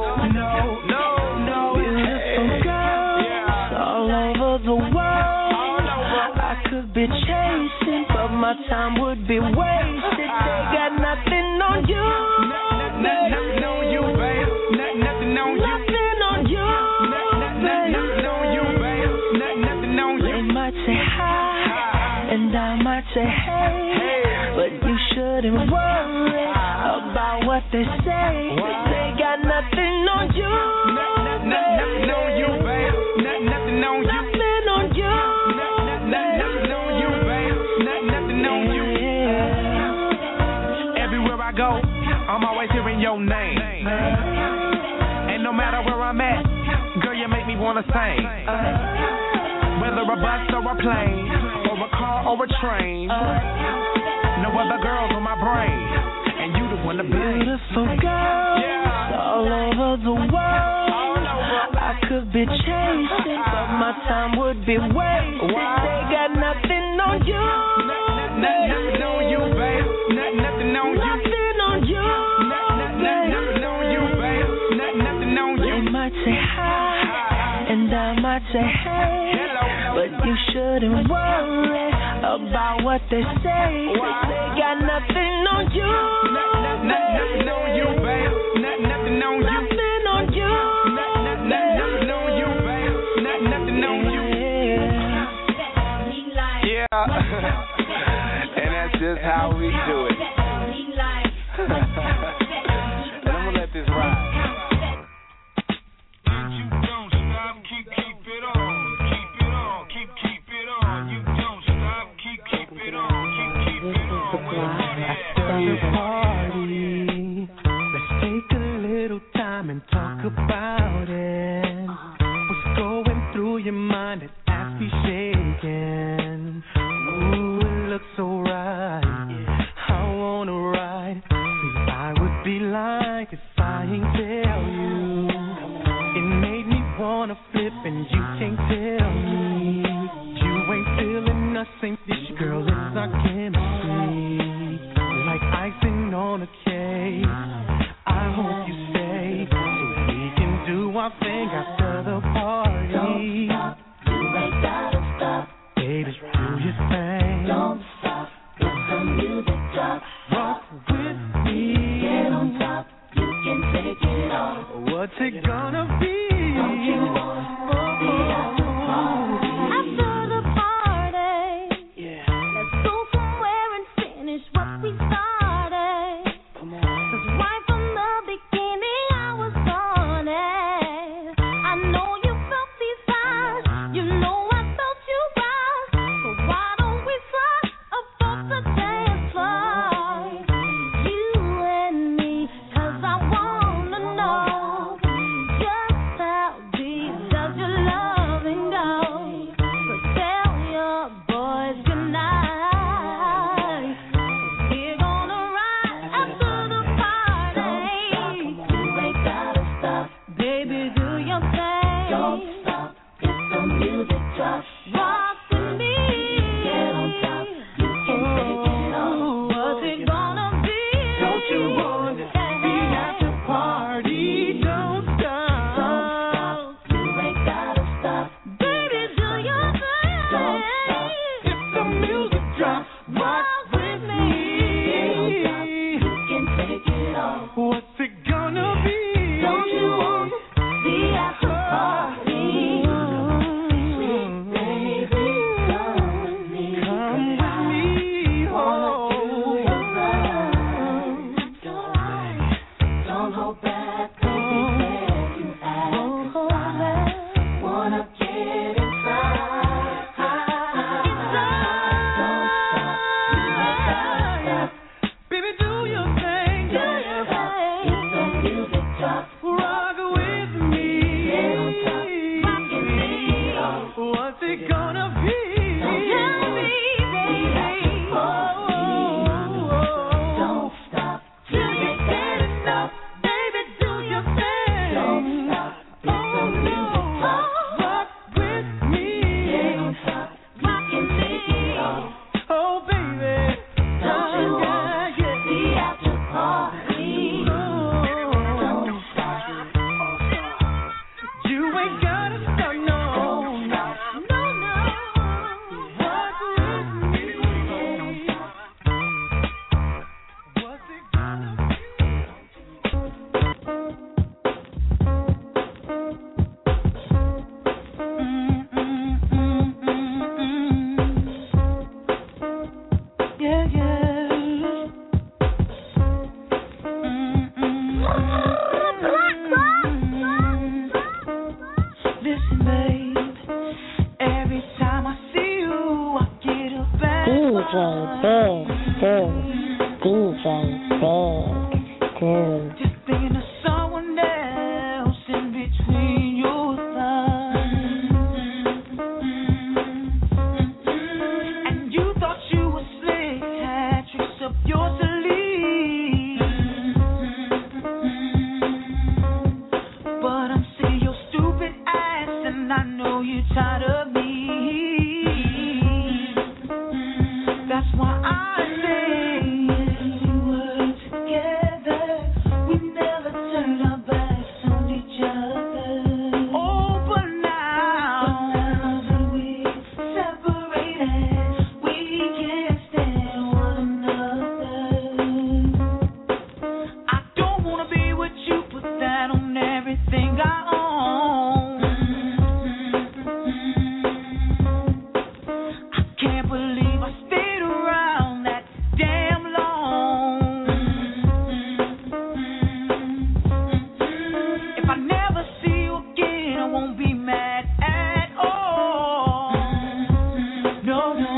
No. Beautiful girls all over the world. I could be chasing, but my time would be wasted. They got nothing on you. Nothing on you, babe. Nothing on you. Nothing on you. Nothing on you, babe. Nothing on you. They might say hi, and I might say hey, but you shouldn't worry about what they say, 'cause they got nothing on you. Nothing on you, babe. Nothing on you. Nothing on you. Nothing on you, babe. Nothing on you. Everywhere I go, I'm always hearing your name. And no matter where I'm at, girl, you make me wanna sing. Whether a bus or a plane, or a car or a train, no other girls on my brain, and you the one to be. Beautiful girls all over the world. I could be chasing, but my time would be wasted. They got nothing on you. Nothing on you, babe. Nothing on you. Nothing on you. Nothing on you, babe. Nothing on you. They might say hi, and I might say hey, but you shouldn't worry about what they say, 'cause they got nothing on you. Nothing on you, babe. Nothing on you. Nothing on you. Nothing on you, babe. Nothing on you. Yeah. And that's just how we do it. And I'm gonna let this ride. You don't stop, keep it on, keep it on, keep it on. You don't stop, keep it on, keep it on. After the party, let's take a little time and talk about it. What's going through your mind that has me shaking? Ooh, it looks so right. I wanna ride. See, I would be like if I ain't tell you. It made me wanna flip and you can't tell me. You ain't feeling nothing, this girl is our chemistry. Like icing on a cake, I hope you stay. rock with me. You can take it all. What's it gonna be? Don't you want the after party? Sweet baby, come with me. Come with me. Don't hold back, baby, let you act. Wanna get inside. Don't stop, you never stop. Baby, do your thing. Do your thing. If the music drops, rock with me. Get on top, rockin' me. What's it gonna be? Don't tell me, baby. Don't stop till you get enough. Baby, do your thing. Don't stop. If the music drops, rock with me. Get on top, rockin' me. Oh, baby, don't you want the after party? Don't stop. You ain't gotta stop, no. No, no. Rock with me. What's it gonna be? Yeah, Listen, babe, every time I see you, I get a bad DJ Big Stu. DJ Big Stu. Just thinking of someone else in between your thighs. And you thought you were slick, had tricks up your sleeve. But I'm sick of your stupid ass, and I know you're tired of me. That's why I say we were together. We never turned our backs on each other. Oh, but now that we separated, we can't stand one another. I don't wanna be with you, put that on everything I own. I can't believe I stayed around that damn long. If I never see you again, I won't be mad at all. No, no.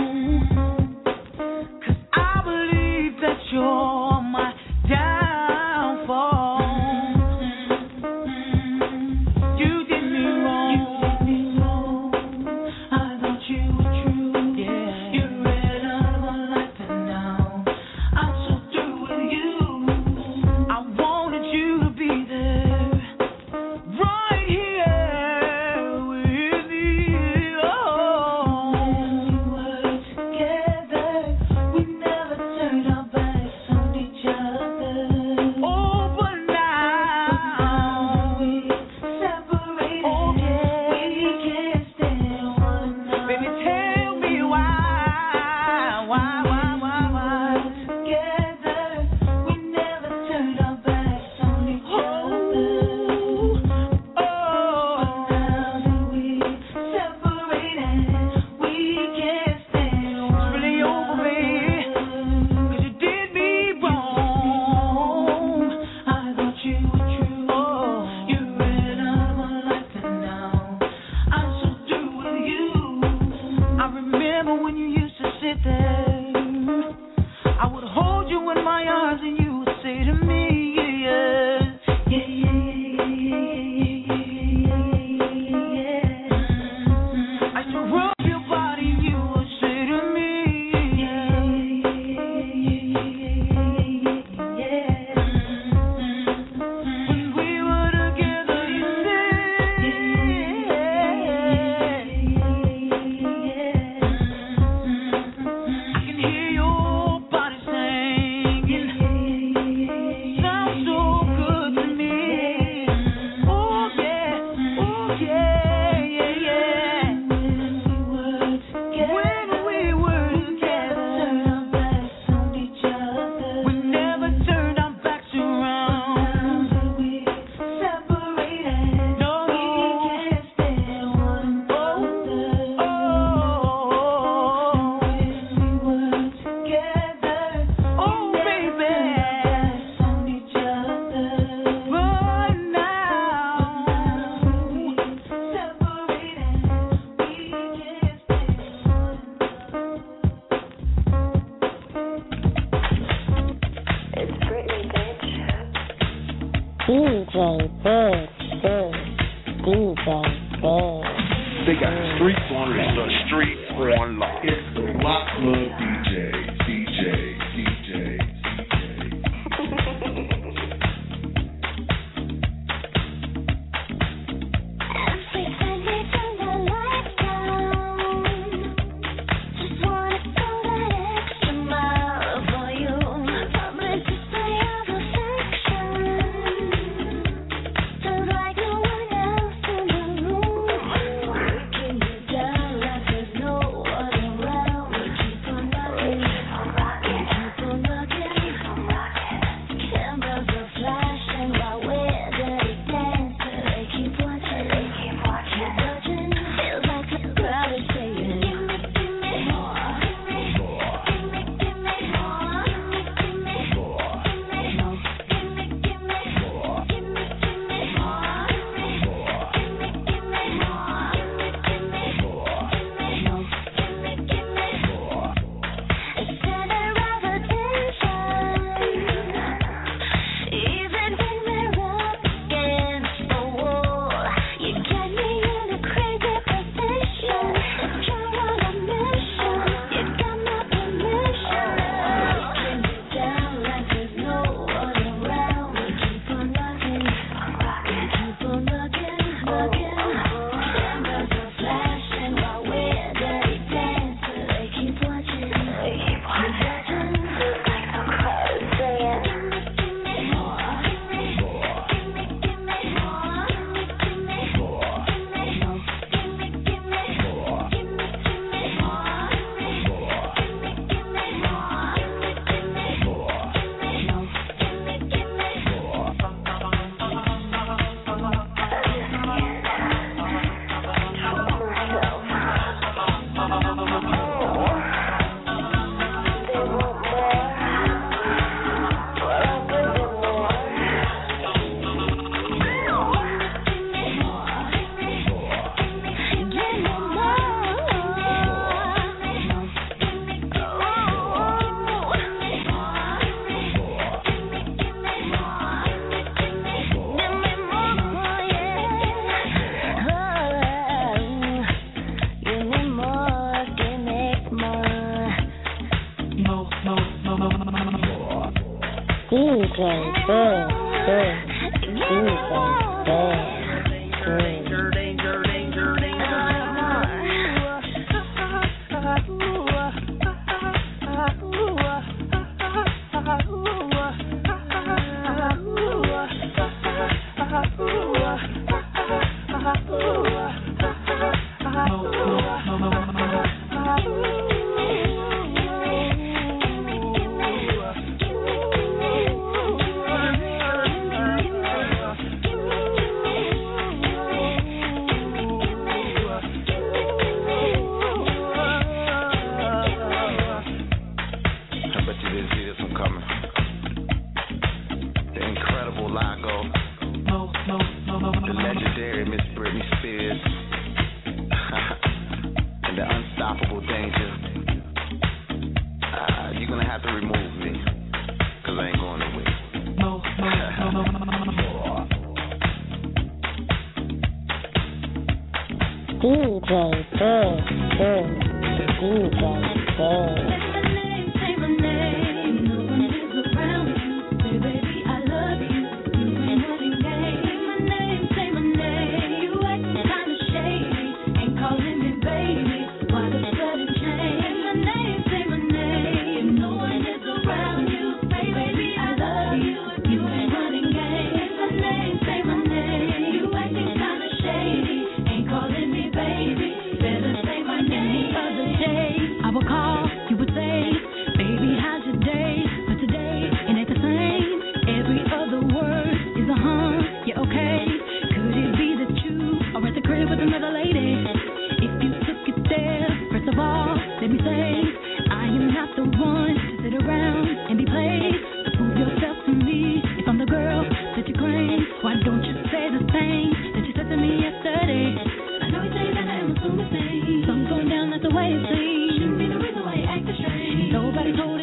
'Cause I believe that you're my downfall. You did me wrong. I thought you were true. You ran out of my life, and now I'm so through with you. I wanted you to be there, right here with me. Oh, we were together. We never turned our backs on each other. Oh, but now we separated. We can't stand one another. Baby, tell me why? Together, we never turned our backs on each other. Oh, but now that we separated, we can't stand one. It's really over, baby. 'Cause you did me wrong. I thought you were true. You ran out of my life, and now I'm so through with you. I remember when you used to sit there. I would hold you in my arms, and you would say to me, yeah. I used to rub your body, and you would say to me, when we were together, you said, They got the streets on lock. The streets on lock. It's the Block Club DJ.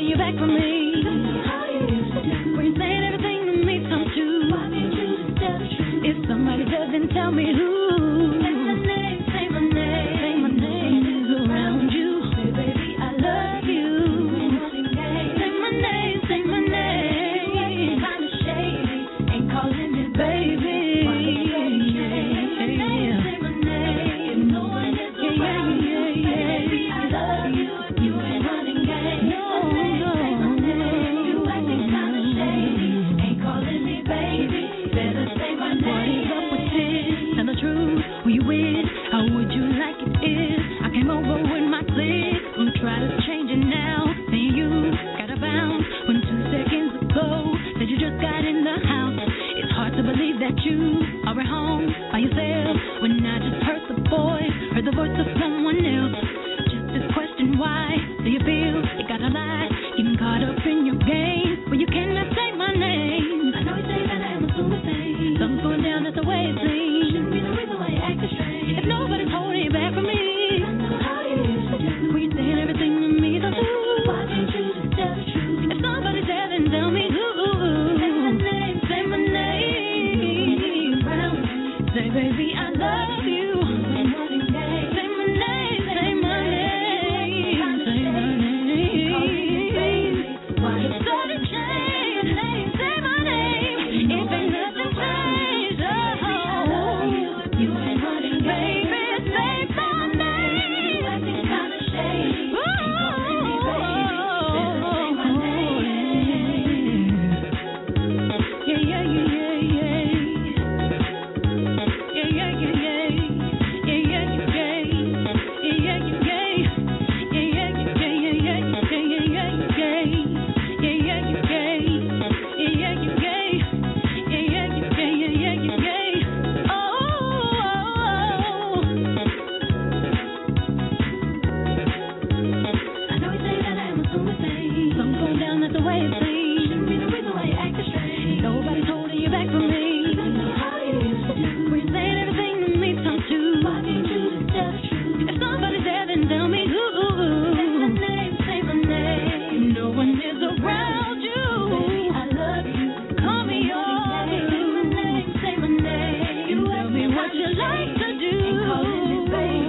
Why me choose instead of the way you please. Shouldn't be the reason why you act strange. Nobody's holding you back from me. I know how you used to do. We're saying everything to me, time to. Why can't you just tell the truth? If somebody's there, then tell me who. Say my name. No one is around you. Baby, I love you. Call me yours. Say my name. You tell me what you like to do. Ain't calling me baby.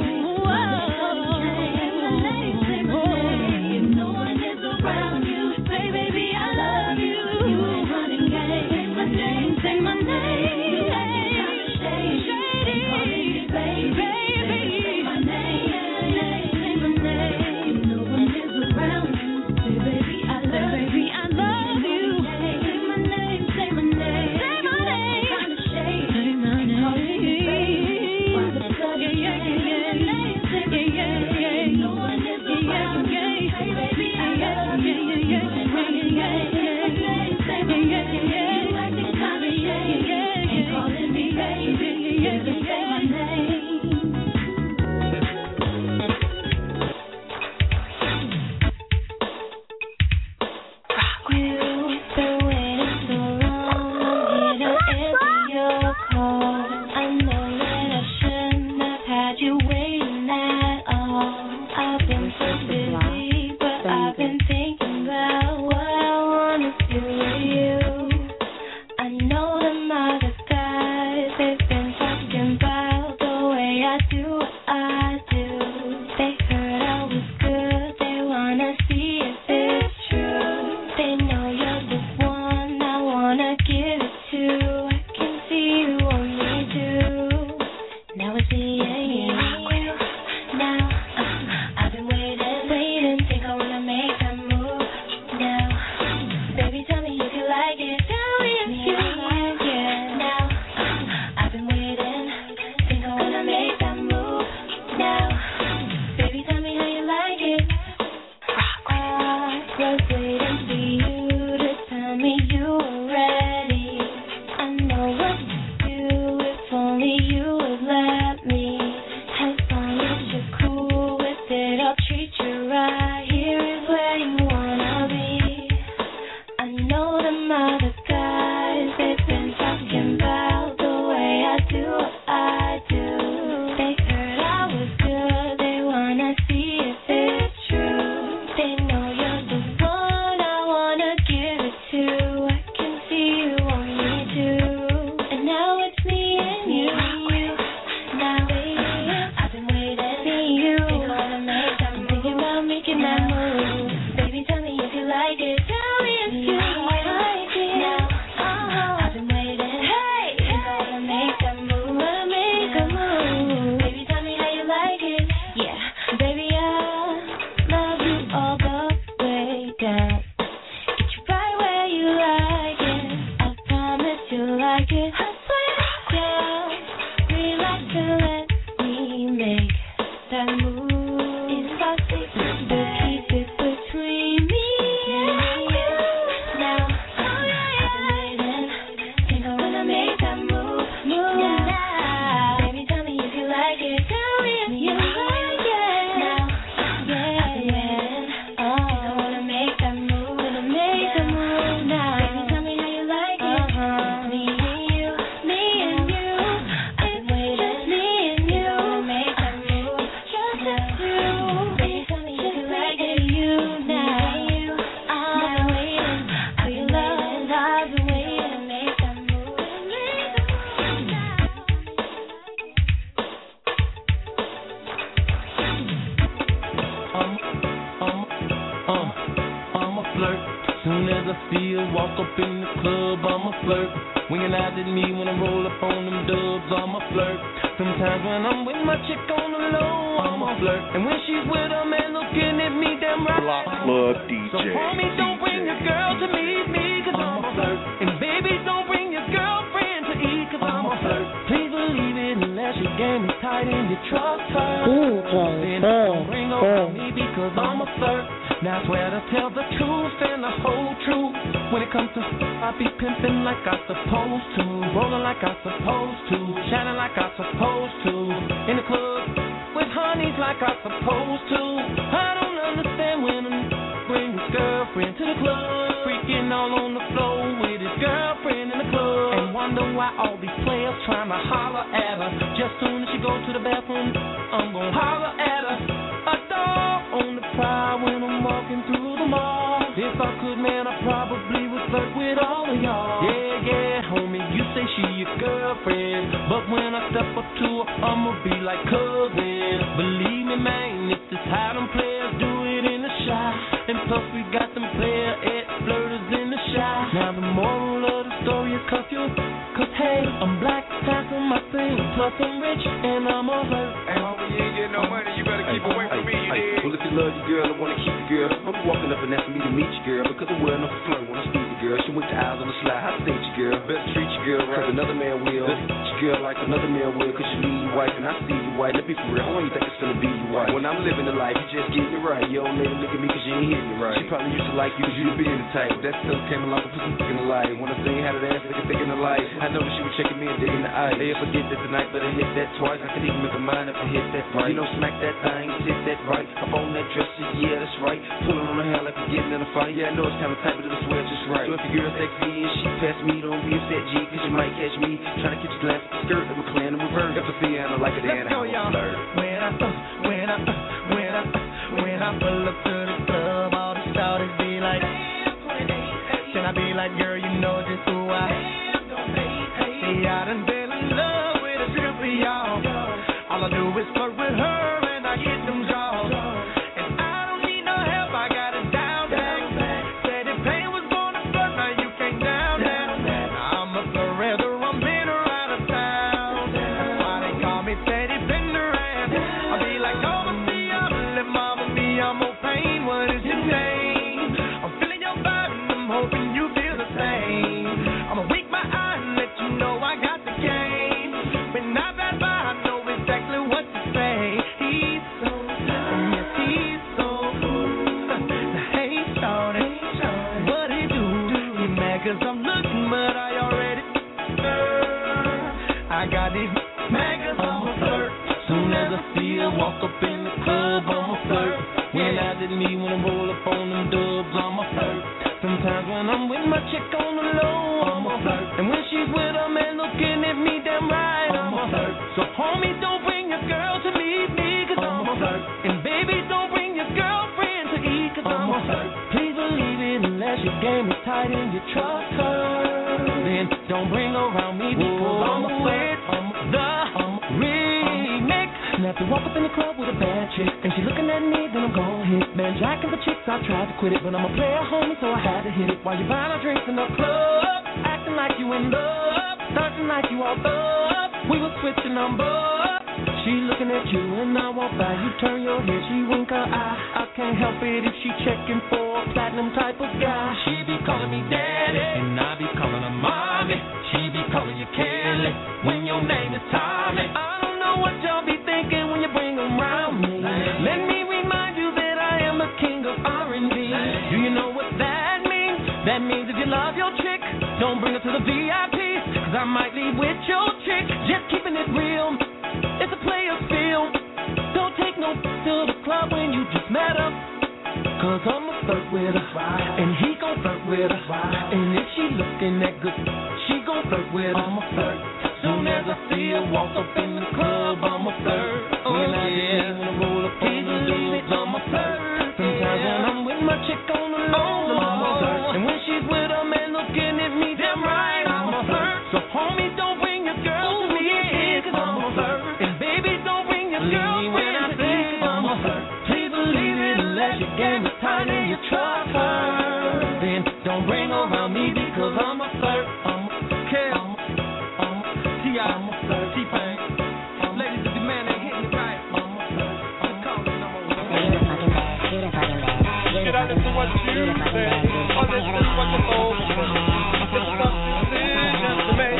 Now I swear to tell the truth and the whole truth. When it comes to I be pimping like I supposed to, rolling like I supposed to, shining like I supposed to, in the club with honeys like I supposed to. I don't understand when a bring his girlfriend to the club. Twerking all on the floor with his girlfriend in the club. And wonder why all these players trying to holler at her. Just soon as she go to the bathroom, I'm gonna holler at her. A dog on the prowl when I'm walking through the mall. If I could, man, I probably would flirt with all of y'all. Yeah, homie, you say she your girlfriend, but when I step up to her, I'ma be like cousin. Believe me, man, this is how them players do it in the shot. And plus we got them player flirters in the shot. Now the moral of the story is curfew, cause hey, I'm black, handsome, I sing, plus I'm rich, and I'm a hurt. Hey, homie, you ain't getting no money, you better keep away from me, you dig? Well, if you love your girl, I wanna keep your girl. I'm walking up and asking me to meet your girl, because I'm wearing a flirt when I speak to girl. She went to eyes on the slide, I say your girl, better treat your girl right, cause another man will. Your girl like another man will, cause you leave your wife, and I see your wife. Let me be for real, how long you think it's gonna be your wife? When I'm living the life, you just getting it right. Yo, lady, look at me, cause you ain't hitting it right. She probably used to like you, cause you the being the type. That still came along to put some in the light. When I sing how that ass nigga thinking the light, I know that she was checking me and digging the eye. Hey, if I get that tonight, better hit that twice. I could even make a mind if I hit that right. You know, smack that thing, hit that right. Up on that dresser, yeah, that's right. Pulling on her hair like we're getting in a fight. Yeah, I know it's kind of tight, but it'll swear just right. So if your girl's sexy and she past me, don't be upset, G, cause you might catch me trying to catch your glance at the skirt of my clan and reverse. If I see her, I don't like it, then I'm gonna flirt. When I pull up to the club, all the shawties be like, then I be like, girl, you know just who I am. See, I done fell in love with a strip of y'all. All I do is flirt with her and I get them jaws. And I don't need no help, I got it down. Said if pain was born to flirt, now you can't down. I'm a forever, I'm been around the town. That's why they call me Teddy Pendergrass. I be like, I'm more pain, what is your name? I'm feeling your vibe and I'm hoping you feel the same. I'ma wink my eye and let you know I got the game. When I pass by, I know exactly what to say. He's so, yes, he's so cool. Now, hey, shorty, what he do? He mad cause I'm looking, but I already I got these mad cause I'm a flirt. Soon as I see her walk up in the club, I'm a flirt. When I did me, when I roll up on them dubs, I'm a flirt. Sometimes when I'm with my chick on the low, I'm a flirt. And when she's with a man looking at me damn right, I'm a flirt. So homie, don't bring your girl to meet me, cause I'm a flirt. And baby, don't bring your girlfriend to eat, cause I'm a flirt. Please believe it unless your game is tight and you trust her. Then don't bring her around me because I'm a flirt. I'm the remix. And after walk up in the club with a bad chick and she looking at me, then I'm gon' hit. Man, jacking for chicks, I tried to quit it, but I'm a player, homie, so I had to hit it. While you buying our drinks in the club, acting like you in love, starting like you all up. We was switching numbers. She looking at you and I walk by. You turn your head, she wink her eye. I can't help it if she checking for a platinum type of guy. She be calling me daddy and I be calling her mommy. She be calling you Kelly when your name is Tommy. I don't know what y'all be thinking when you bring them around me. Let me remind you that I am the king of R&B. Do you know what that means? That means if you love your chick, don't bring her to the VIP, cause I might leave with your chick. Just keeping it real, it's a player's film. Don't take no to the club when you just met her, cause I'ma flirt with her, and he gon' flirt with her, and if she looking that good, she gon' flirt with her. I'ma flirt. Soon as I see her walk up in the club, I'ma flirt. When I roll up on the dudes, I'ma flirt. Sometimes when I'm with my chick on the low, I'ma flirt. And when she's with a man looking at me damn right, I'ma flirt. So homie, don't bring your girl to me, cause I'ma flirt. And baby, don't bring your girlfriend to me, cause I'ma flirt. Please believe it unless your game is tight and you trust her. Then don't bring her around me because I'm a flirt. I'm a care. I'm a flirt. T-Pain. Ladies, if the man ain't hitting it right, I'm a flirt. Just call me number one. Should I listen to what you say, or listen to what the folks say? It's a tough decision to make.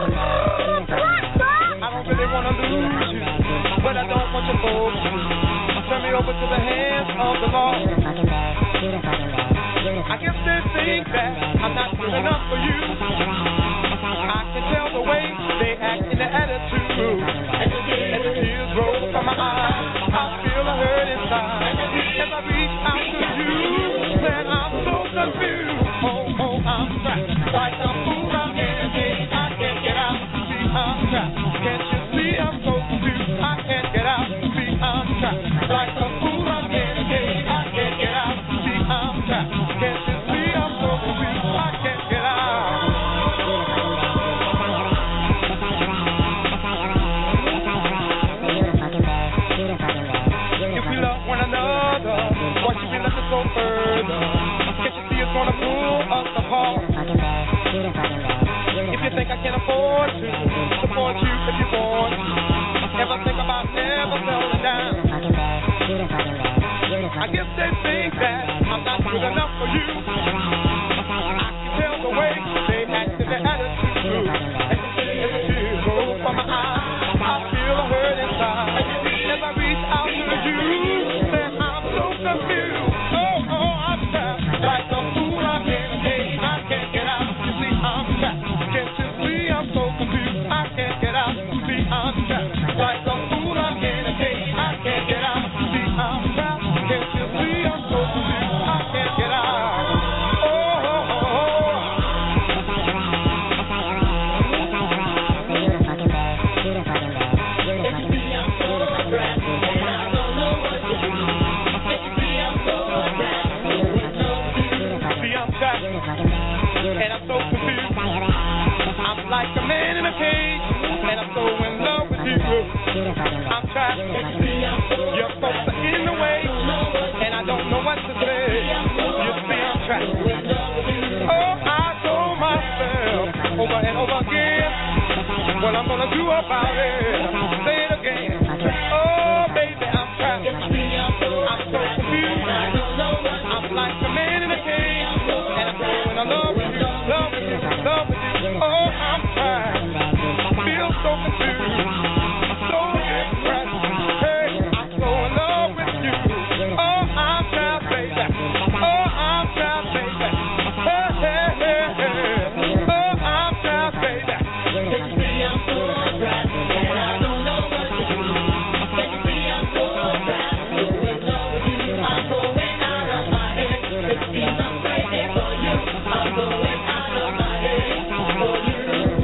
I don't really want to lose you, but I don't want your folks to. Turn me over to the hands of the law. I guess they think that I'm not good enough for you. I can tell the way they act in the attitude. And the tears roll from my eyes. I feel a hurt inside. As I reach out to you, then I'm so confused. Oh, about it. Say it again. Oh, baby, I'm trapped. I'm so confused. I'm like a man in a cage. And I'm going in love with you, love with you, love with you. Oh, I'm trapped. Feel so confused. So depressed. Hey, I'm so in love with you. Oh, I'm trapped, baby. Oh, I'm trapped, baby. Hey, hey, hey, hey. Oh, I'm trapped, baby. I'm so trapped, and I don't know what to do. Can you see I'm so trapped? I'm in love with you. I'm going out of my head. It seems I'm crazy for you. I'm going out of my head for you.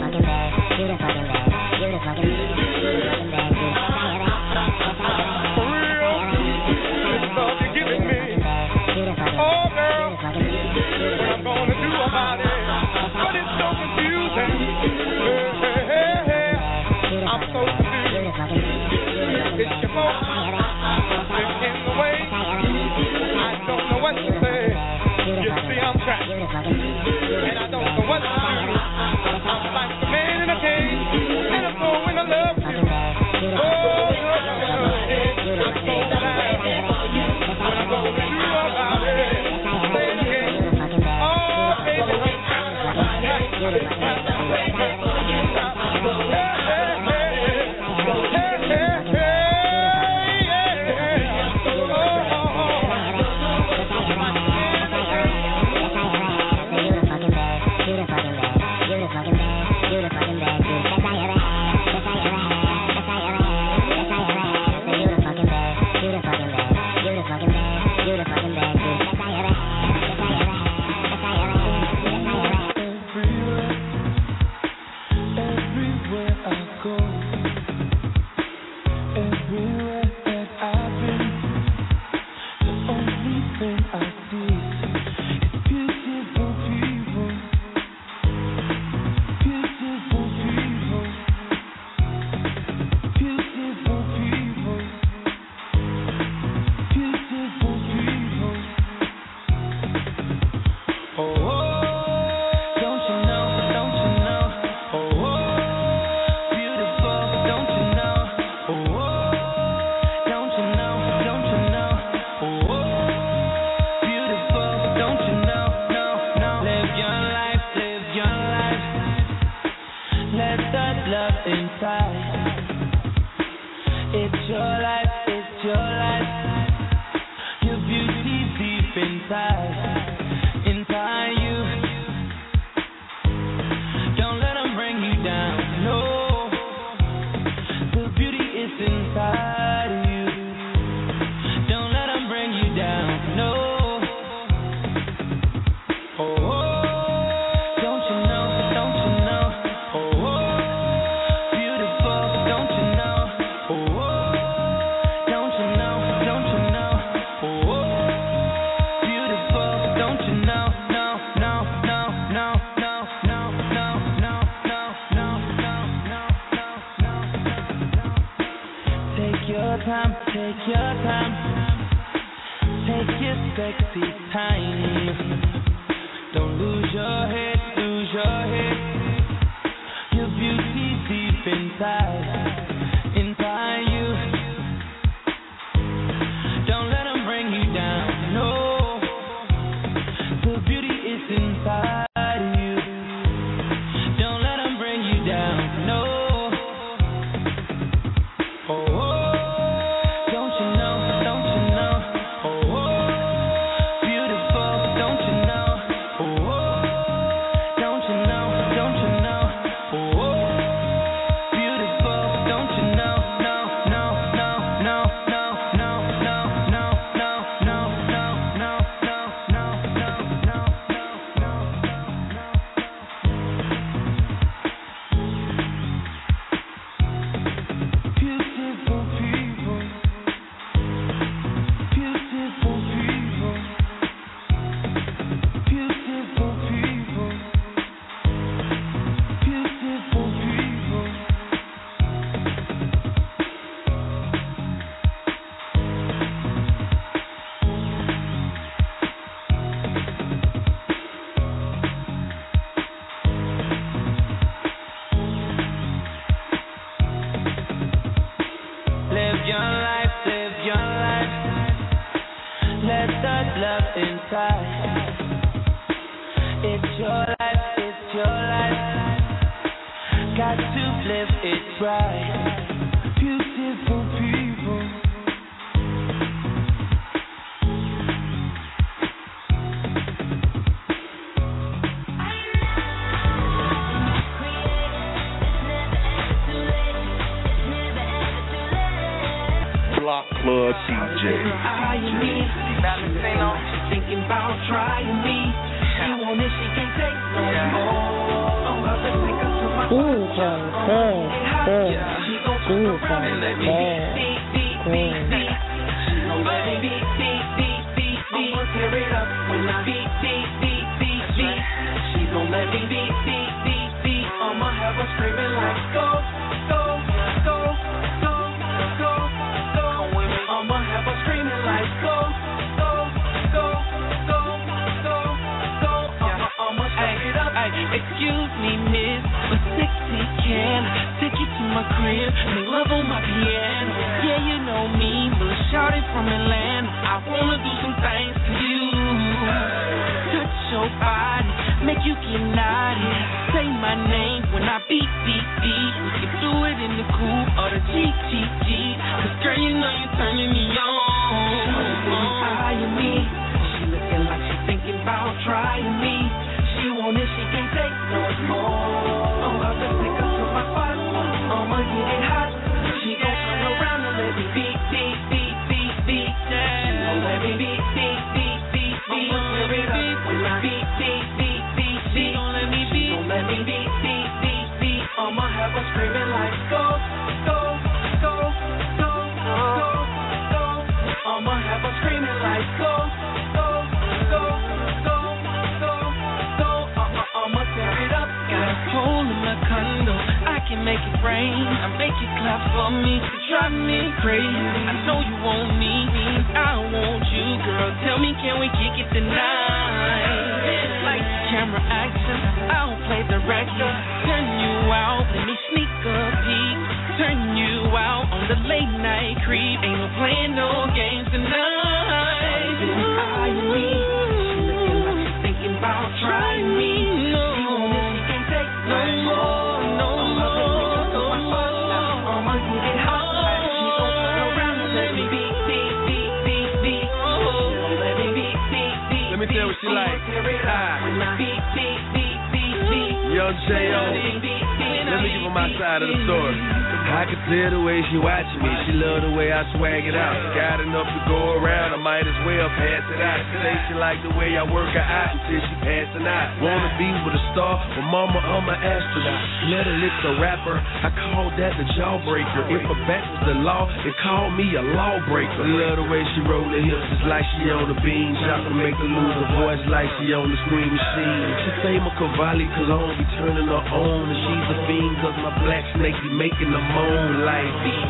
For real, this love you're giving me. Oh, girl, what I'm gonna do about it? But it's so confusing. Hey, hey, hey, hey. I'm so confused. It's your fault. It's in the way. I don't know what to say. You see, I'm trapped, and I don't know what to do. I'm like the man in a cage, and I'm so in love with you. Oh, I'm so glad. What I'm gonna do about it? Say it again. Oh, baby, I'm Don't you know? got to live it right. Beautiful people. Block Club DJ. Valentino, thinking about trying me. She want it, she can't take no more. I'm about to take her to my DJ Big, She gon' come around and let me beat. She gon' let me beat. I'ma tear it up when I beat. She gon' let me beat. I'ma have her screaming like go. I'ma have her screaming like go. I'ma step it up. Excuse me, miss, but sexy can I take you to my crib, make love on my piano? Yeah, you know me, but shawty from Atlanta. I wanna do some things to you. Touch your body, make you get naughty. Say my name when I beat. We can do it in the coupe or the GTG. Cause girl, you know you're turning me on. Eyeing me, she looking like she thinking about trying me. She want it, she can't take no more. I'm about to take her to my spot. I'ma get it hot. She gon' turn around and let me beat. She gon' let me beat. I'ma tear it up when I beat. She gon' let me beat. I'ma have her screaming like go. I'ma have her screaming like go. I'ma tear it up. Got a hole in my condo, I can make it rain. I make it clap for me, to drive me crazy. I know you want me, I want you, girl. Tell me, can we kick it tonight? Lights, camera, action, I don't play direction. Turn you out, let me sneak a peek. Turn you out on the late night creep. Ain't no playing no games tonight. Eyeing me, she looking like she thinking about trying me. She want it, she can't take no more. I'ma get it hot. She gon' turn around and let me beat. She gon' let me beat. Let me tell you what she like. Young J.O. Let me give her my side of the story. I can tell the way she watching me. She love the way I swag it out. Got enough to go around, I might as well pass it out. She say she like the way I work her out until she passing out. Wanna be with a star, but mama, I'm an astronaut. Let her lick the rapper, I call that the jawbreaker. If a back was the law, they call me a lawbreaker. Love the way she roll her hips, it's like she on the beam. Shot can make her lose her voice like she on the screen machine. She say my Cavalli cause I don't be turning her on. And she's a fiend cause my black snake be making her moan like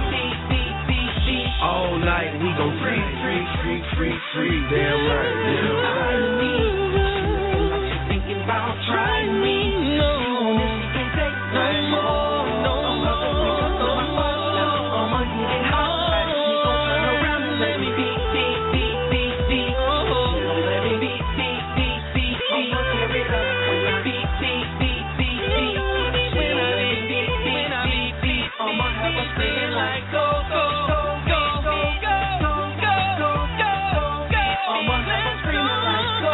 all night we gon' free. Damn right, yeah. She looking like she thinking about trying me. She want it, she can't take no more. I'ma get it hot. She gon' turn around and let me beat. She gon' let me beat. I'ma tear it up when I beat. I'ma have her screaming like go. I'ma have her screaming like go.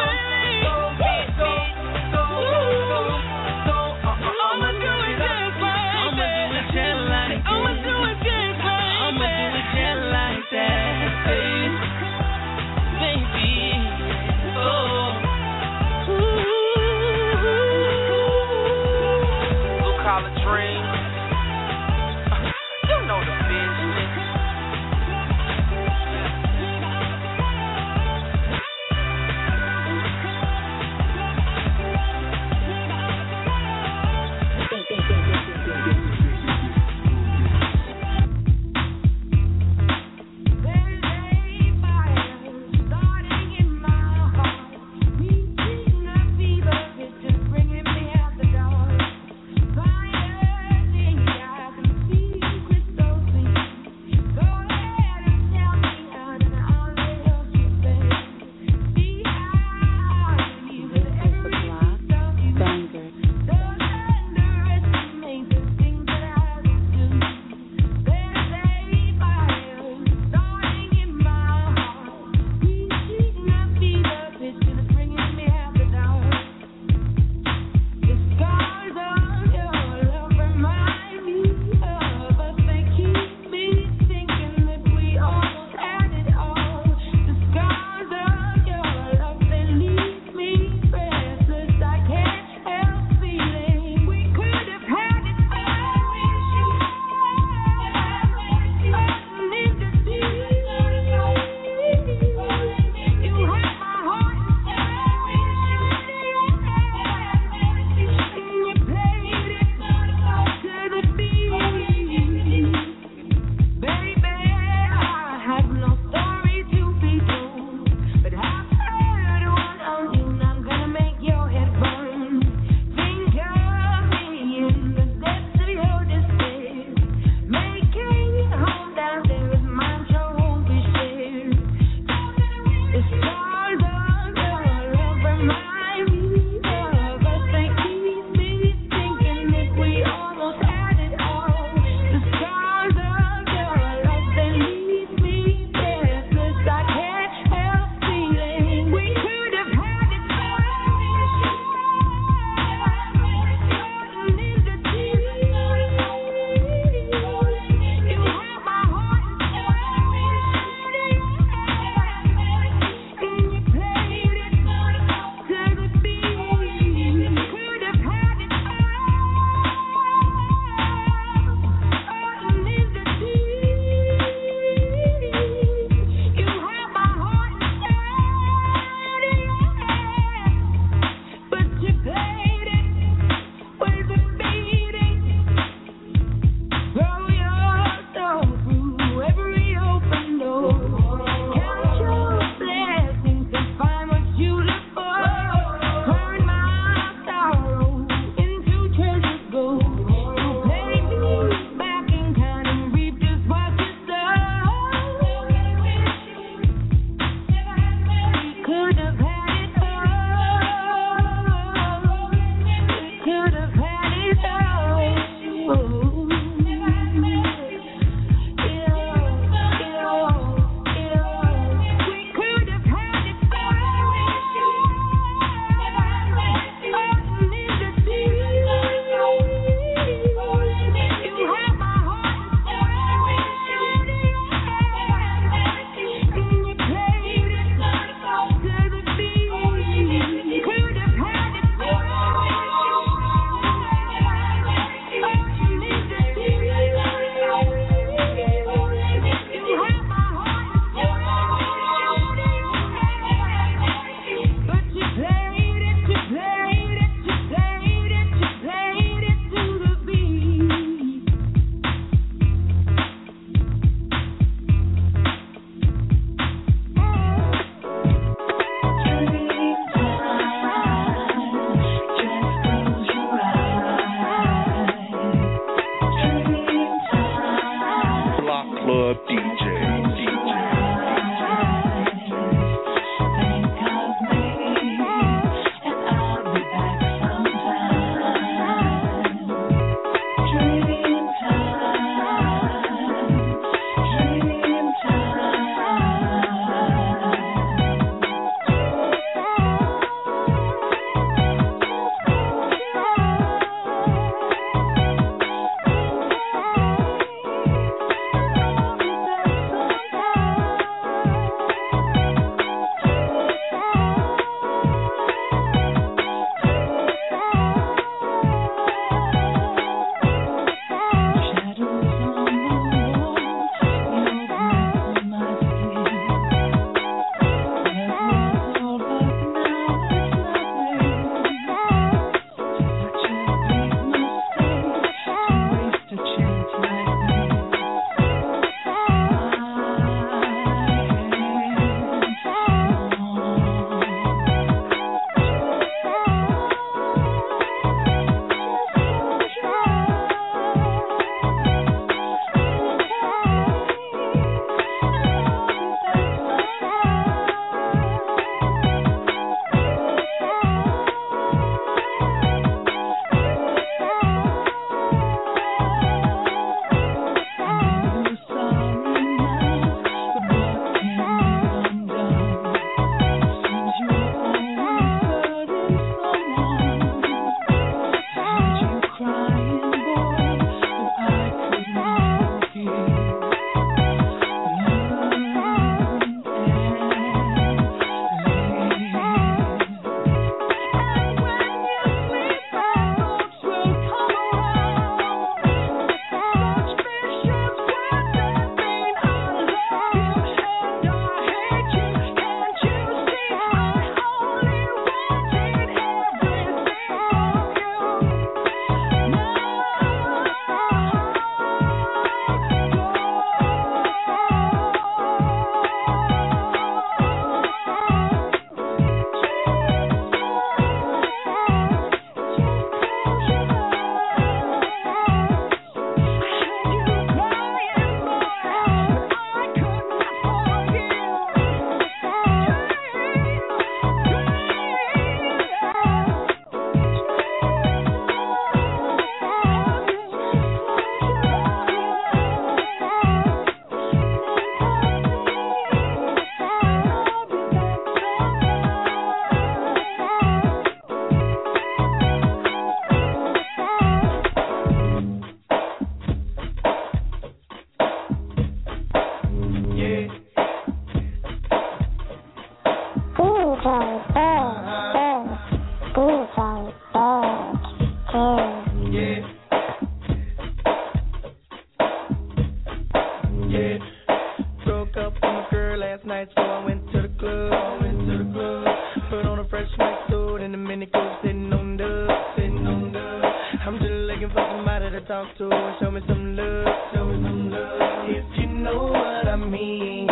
Yeah. Broke up with my girl last night, so I went to the club. Put on a fresh white suit and a mini coupe, sitting on dubs. I'm just looking for somebody to talk to and show me some love. If you know what I mean.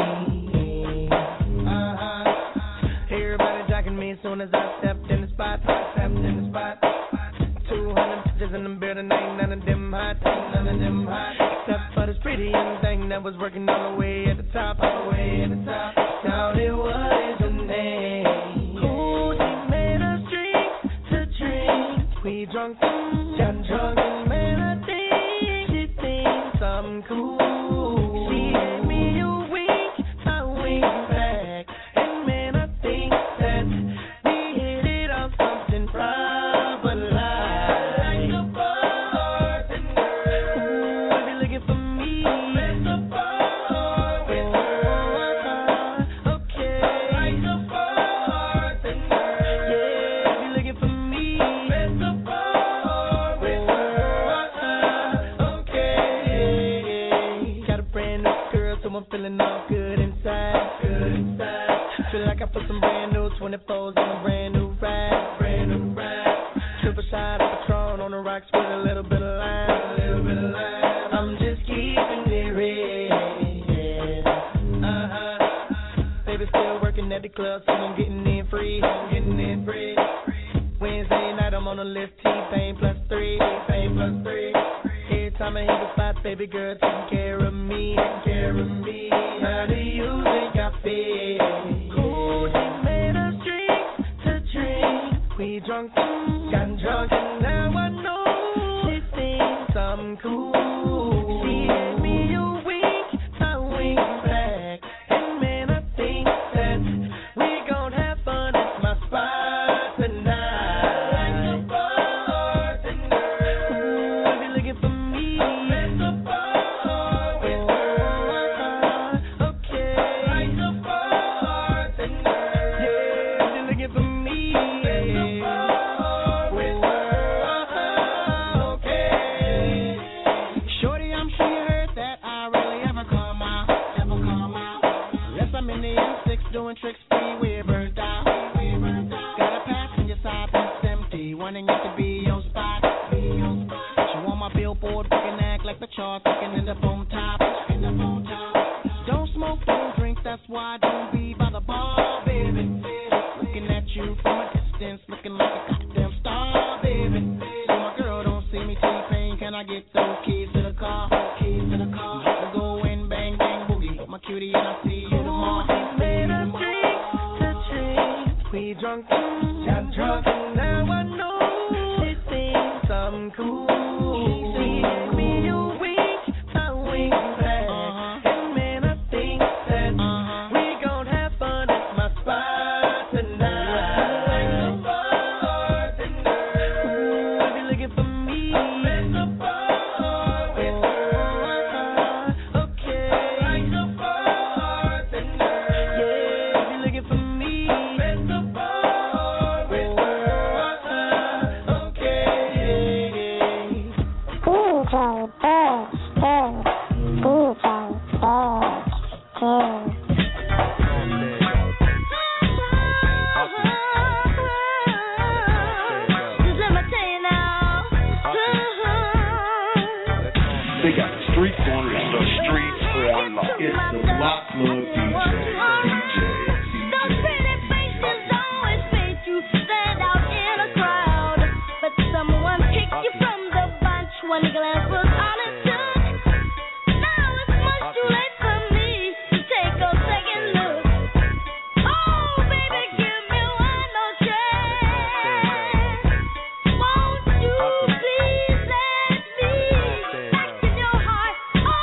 Everybody jocking me as soon as I stepped in the spot. 200 bitches in the building, ain't none of them hot. Except for this pretty young thing that was working all the way at the top. Shawty, what is her name? Ooh, she made us drink to drink. We drunk, got drunk and made her think. She thinks I'm cool. She gave me a wink, I winked back, and made her think that we hit it on something proper like a bartender. Ooh, if you're looking for me, it's a bartender. Okay, like a bartender. Yeah, if you're looking for me, it's a bartender. Okay, got a brand new girl, so I'm feeling all good inside. Feel like I put some brand new 24s on a brand new ride. Triple shot of Patron on the rocks with a little bit of lime. I'm just keeping it real. Baby still working at the club, so I'm getting in free. Wednesday night I'm on the list, T-Pain plus 3. Every time I hit the spot, baby girl taking care of me. How do you think I feel? Ooh, she made us drink to drink. We drunk, got drunk, and now I know she thinks I'm cool. She gave me a wink, I winked back, and man, I think that we gon' have fun at my spot tonight. Like a bartender. Ooh, if you're looking for me, it's a bartender. Okay, like a bartender. Yeah, if you're looking for me, it's a bartender. Okay. Shorty, I'm sure you heard that I rarely ever come out. Unless I'm in the M6 doing tricks freeway burnt out. Got a passenger side that's empty, wanting it to be your spot. She want my billboard, fucking act like the chart, fucking end up on top. Don't smoke, don't drink, that's why I don't be by the bar, baby. Looking at you from a distance, looking like a goddamn star, baby. So my girl don't see me T-Pain, can I get those keys to the car? Let's go and bang, bang, boogie. My cutie and I'll see you tomorrow. She made us drink to drink. We drunk, got drunk, and now I know she thinks I'm cool. She gave me a wink, I winked back, and man, I think that we gon' have fun at my spot tonight. Like a bartender. Ooh, if you're looking for me, it's a bartender. Okay, like a bartender. Yeah, if you're looking for me, it's a bartender. They got the streets on lock. It's the Block Club DJ. Those pretty faces always make you stand out in a crowd, but someone picked you from the bunch. One glance was all it took. Now it's much too late for me to take a second look. Oh, baby, give me one more chance. Won't you please let me back in your heart? Oh,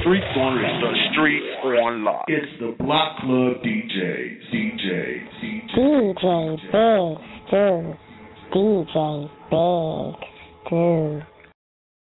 streets on lock. The streets on lock. It's the Block Club DJs. DJ Big Stu. DJ Big Stu.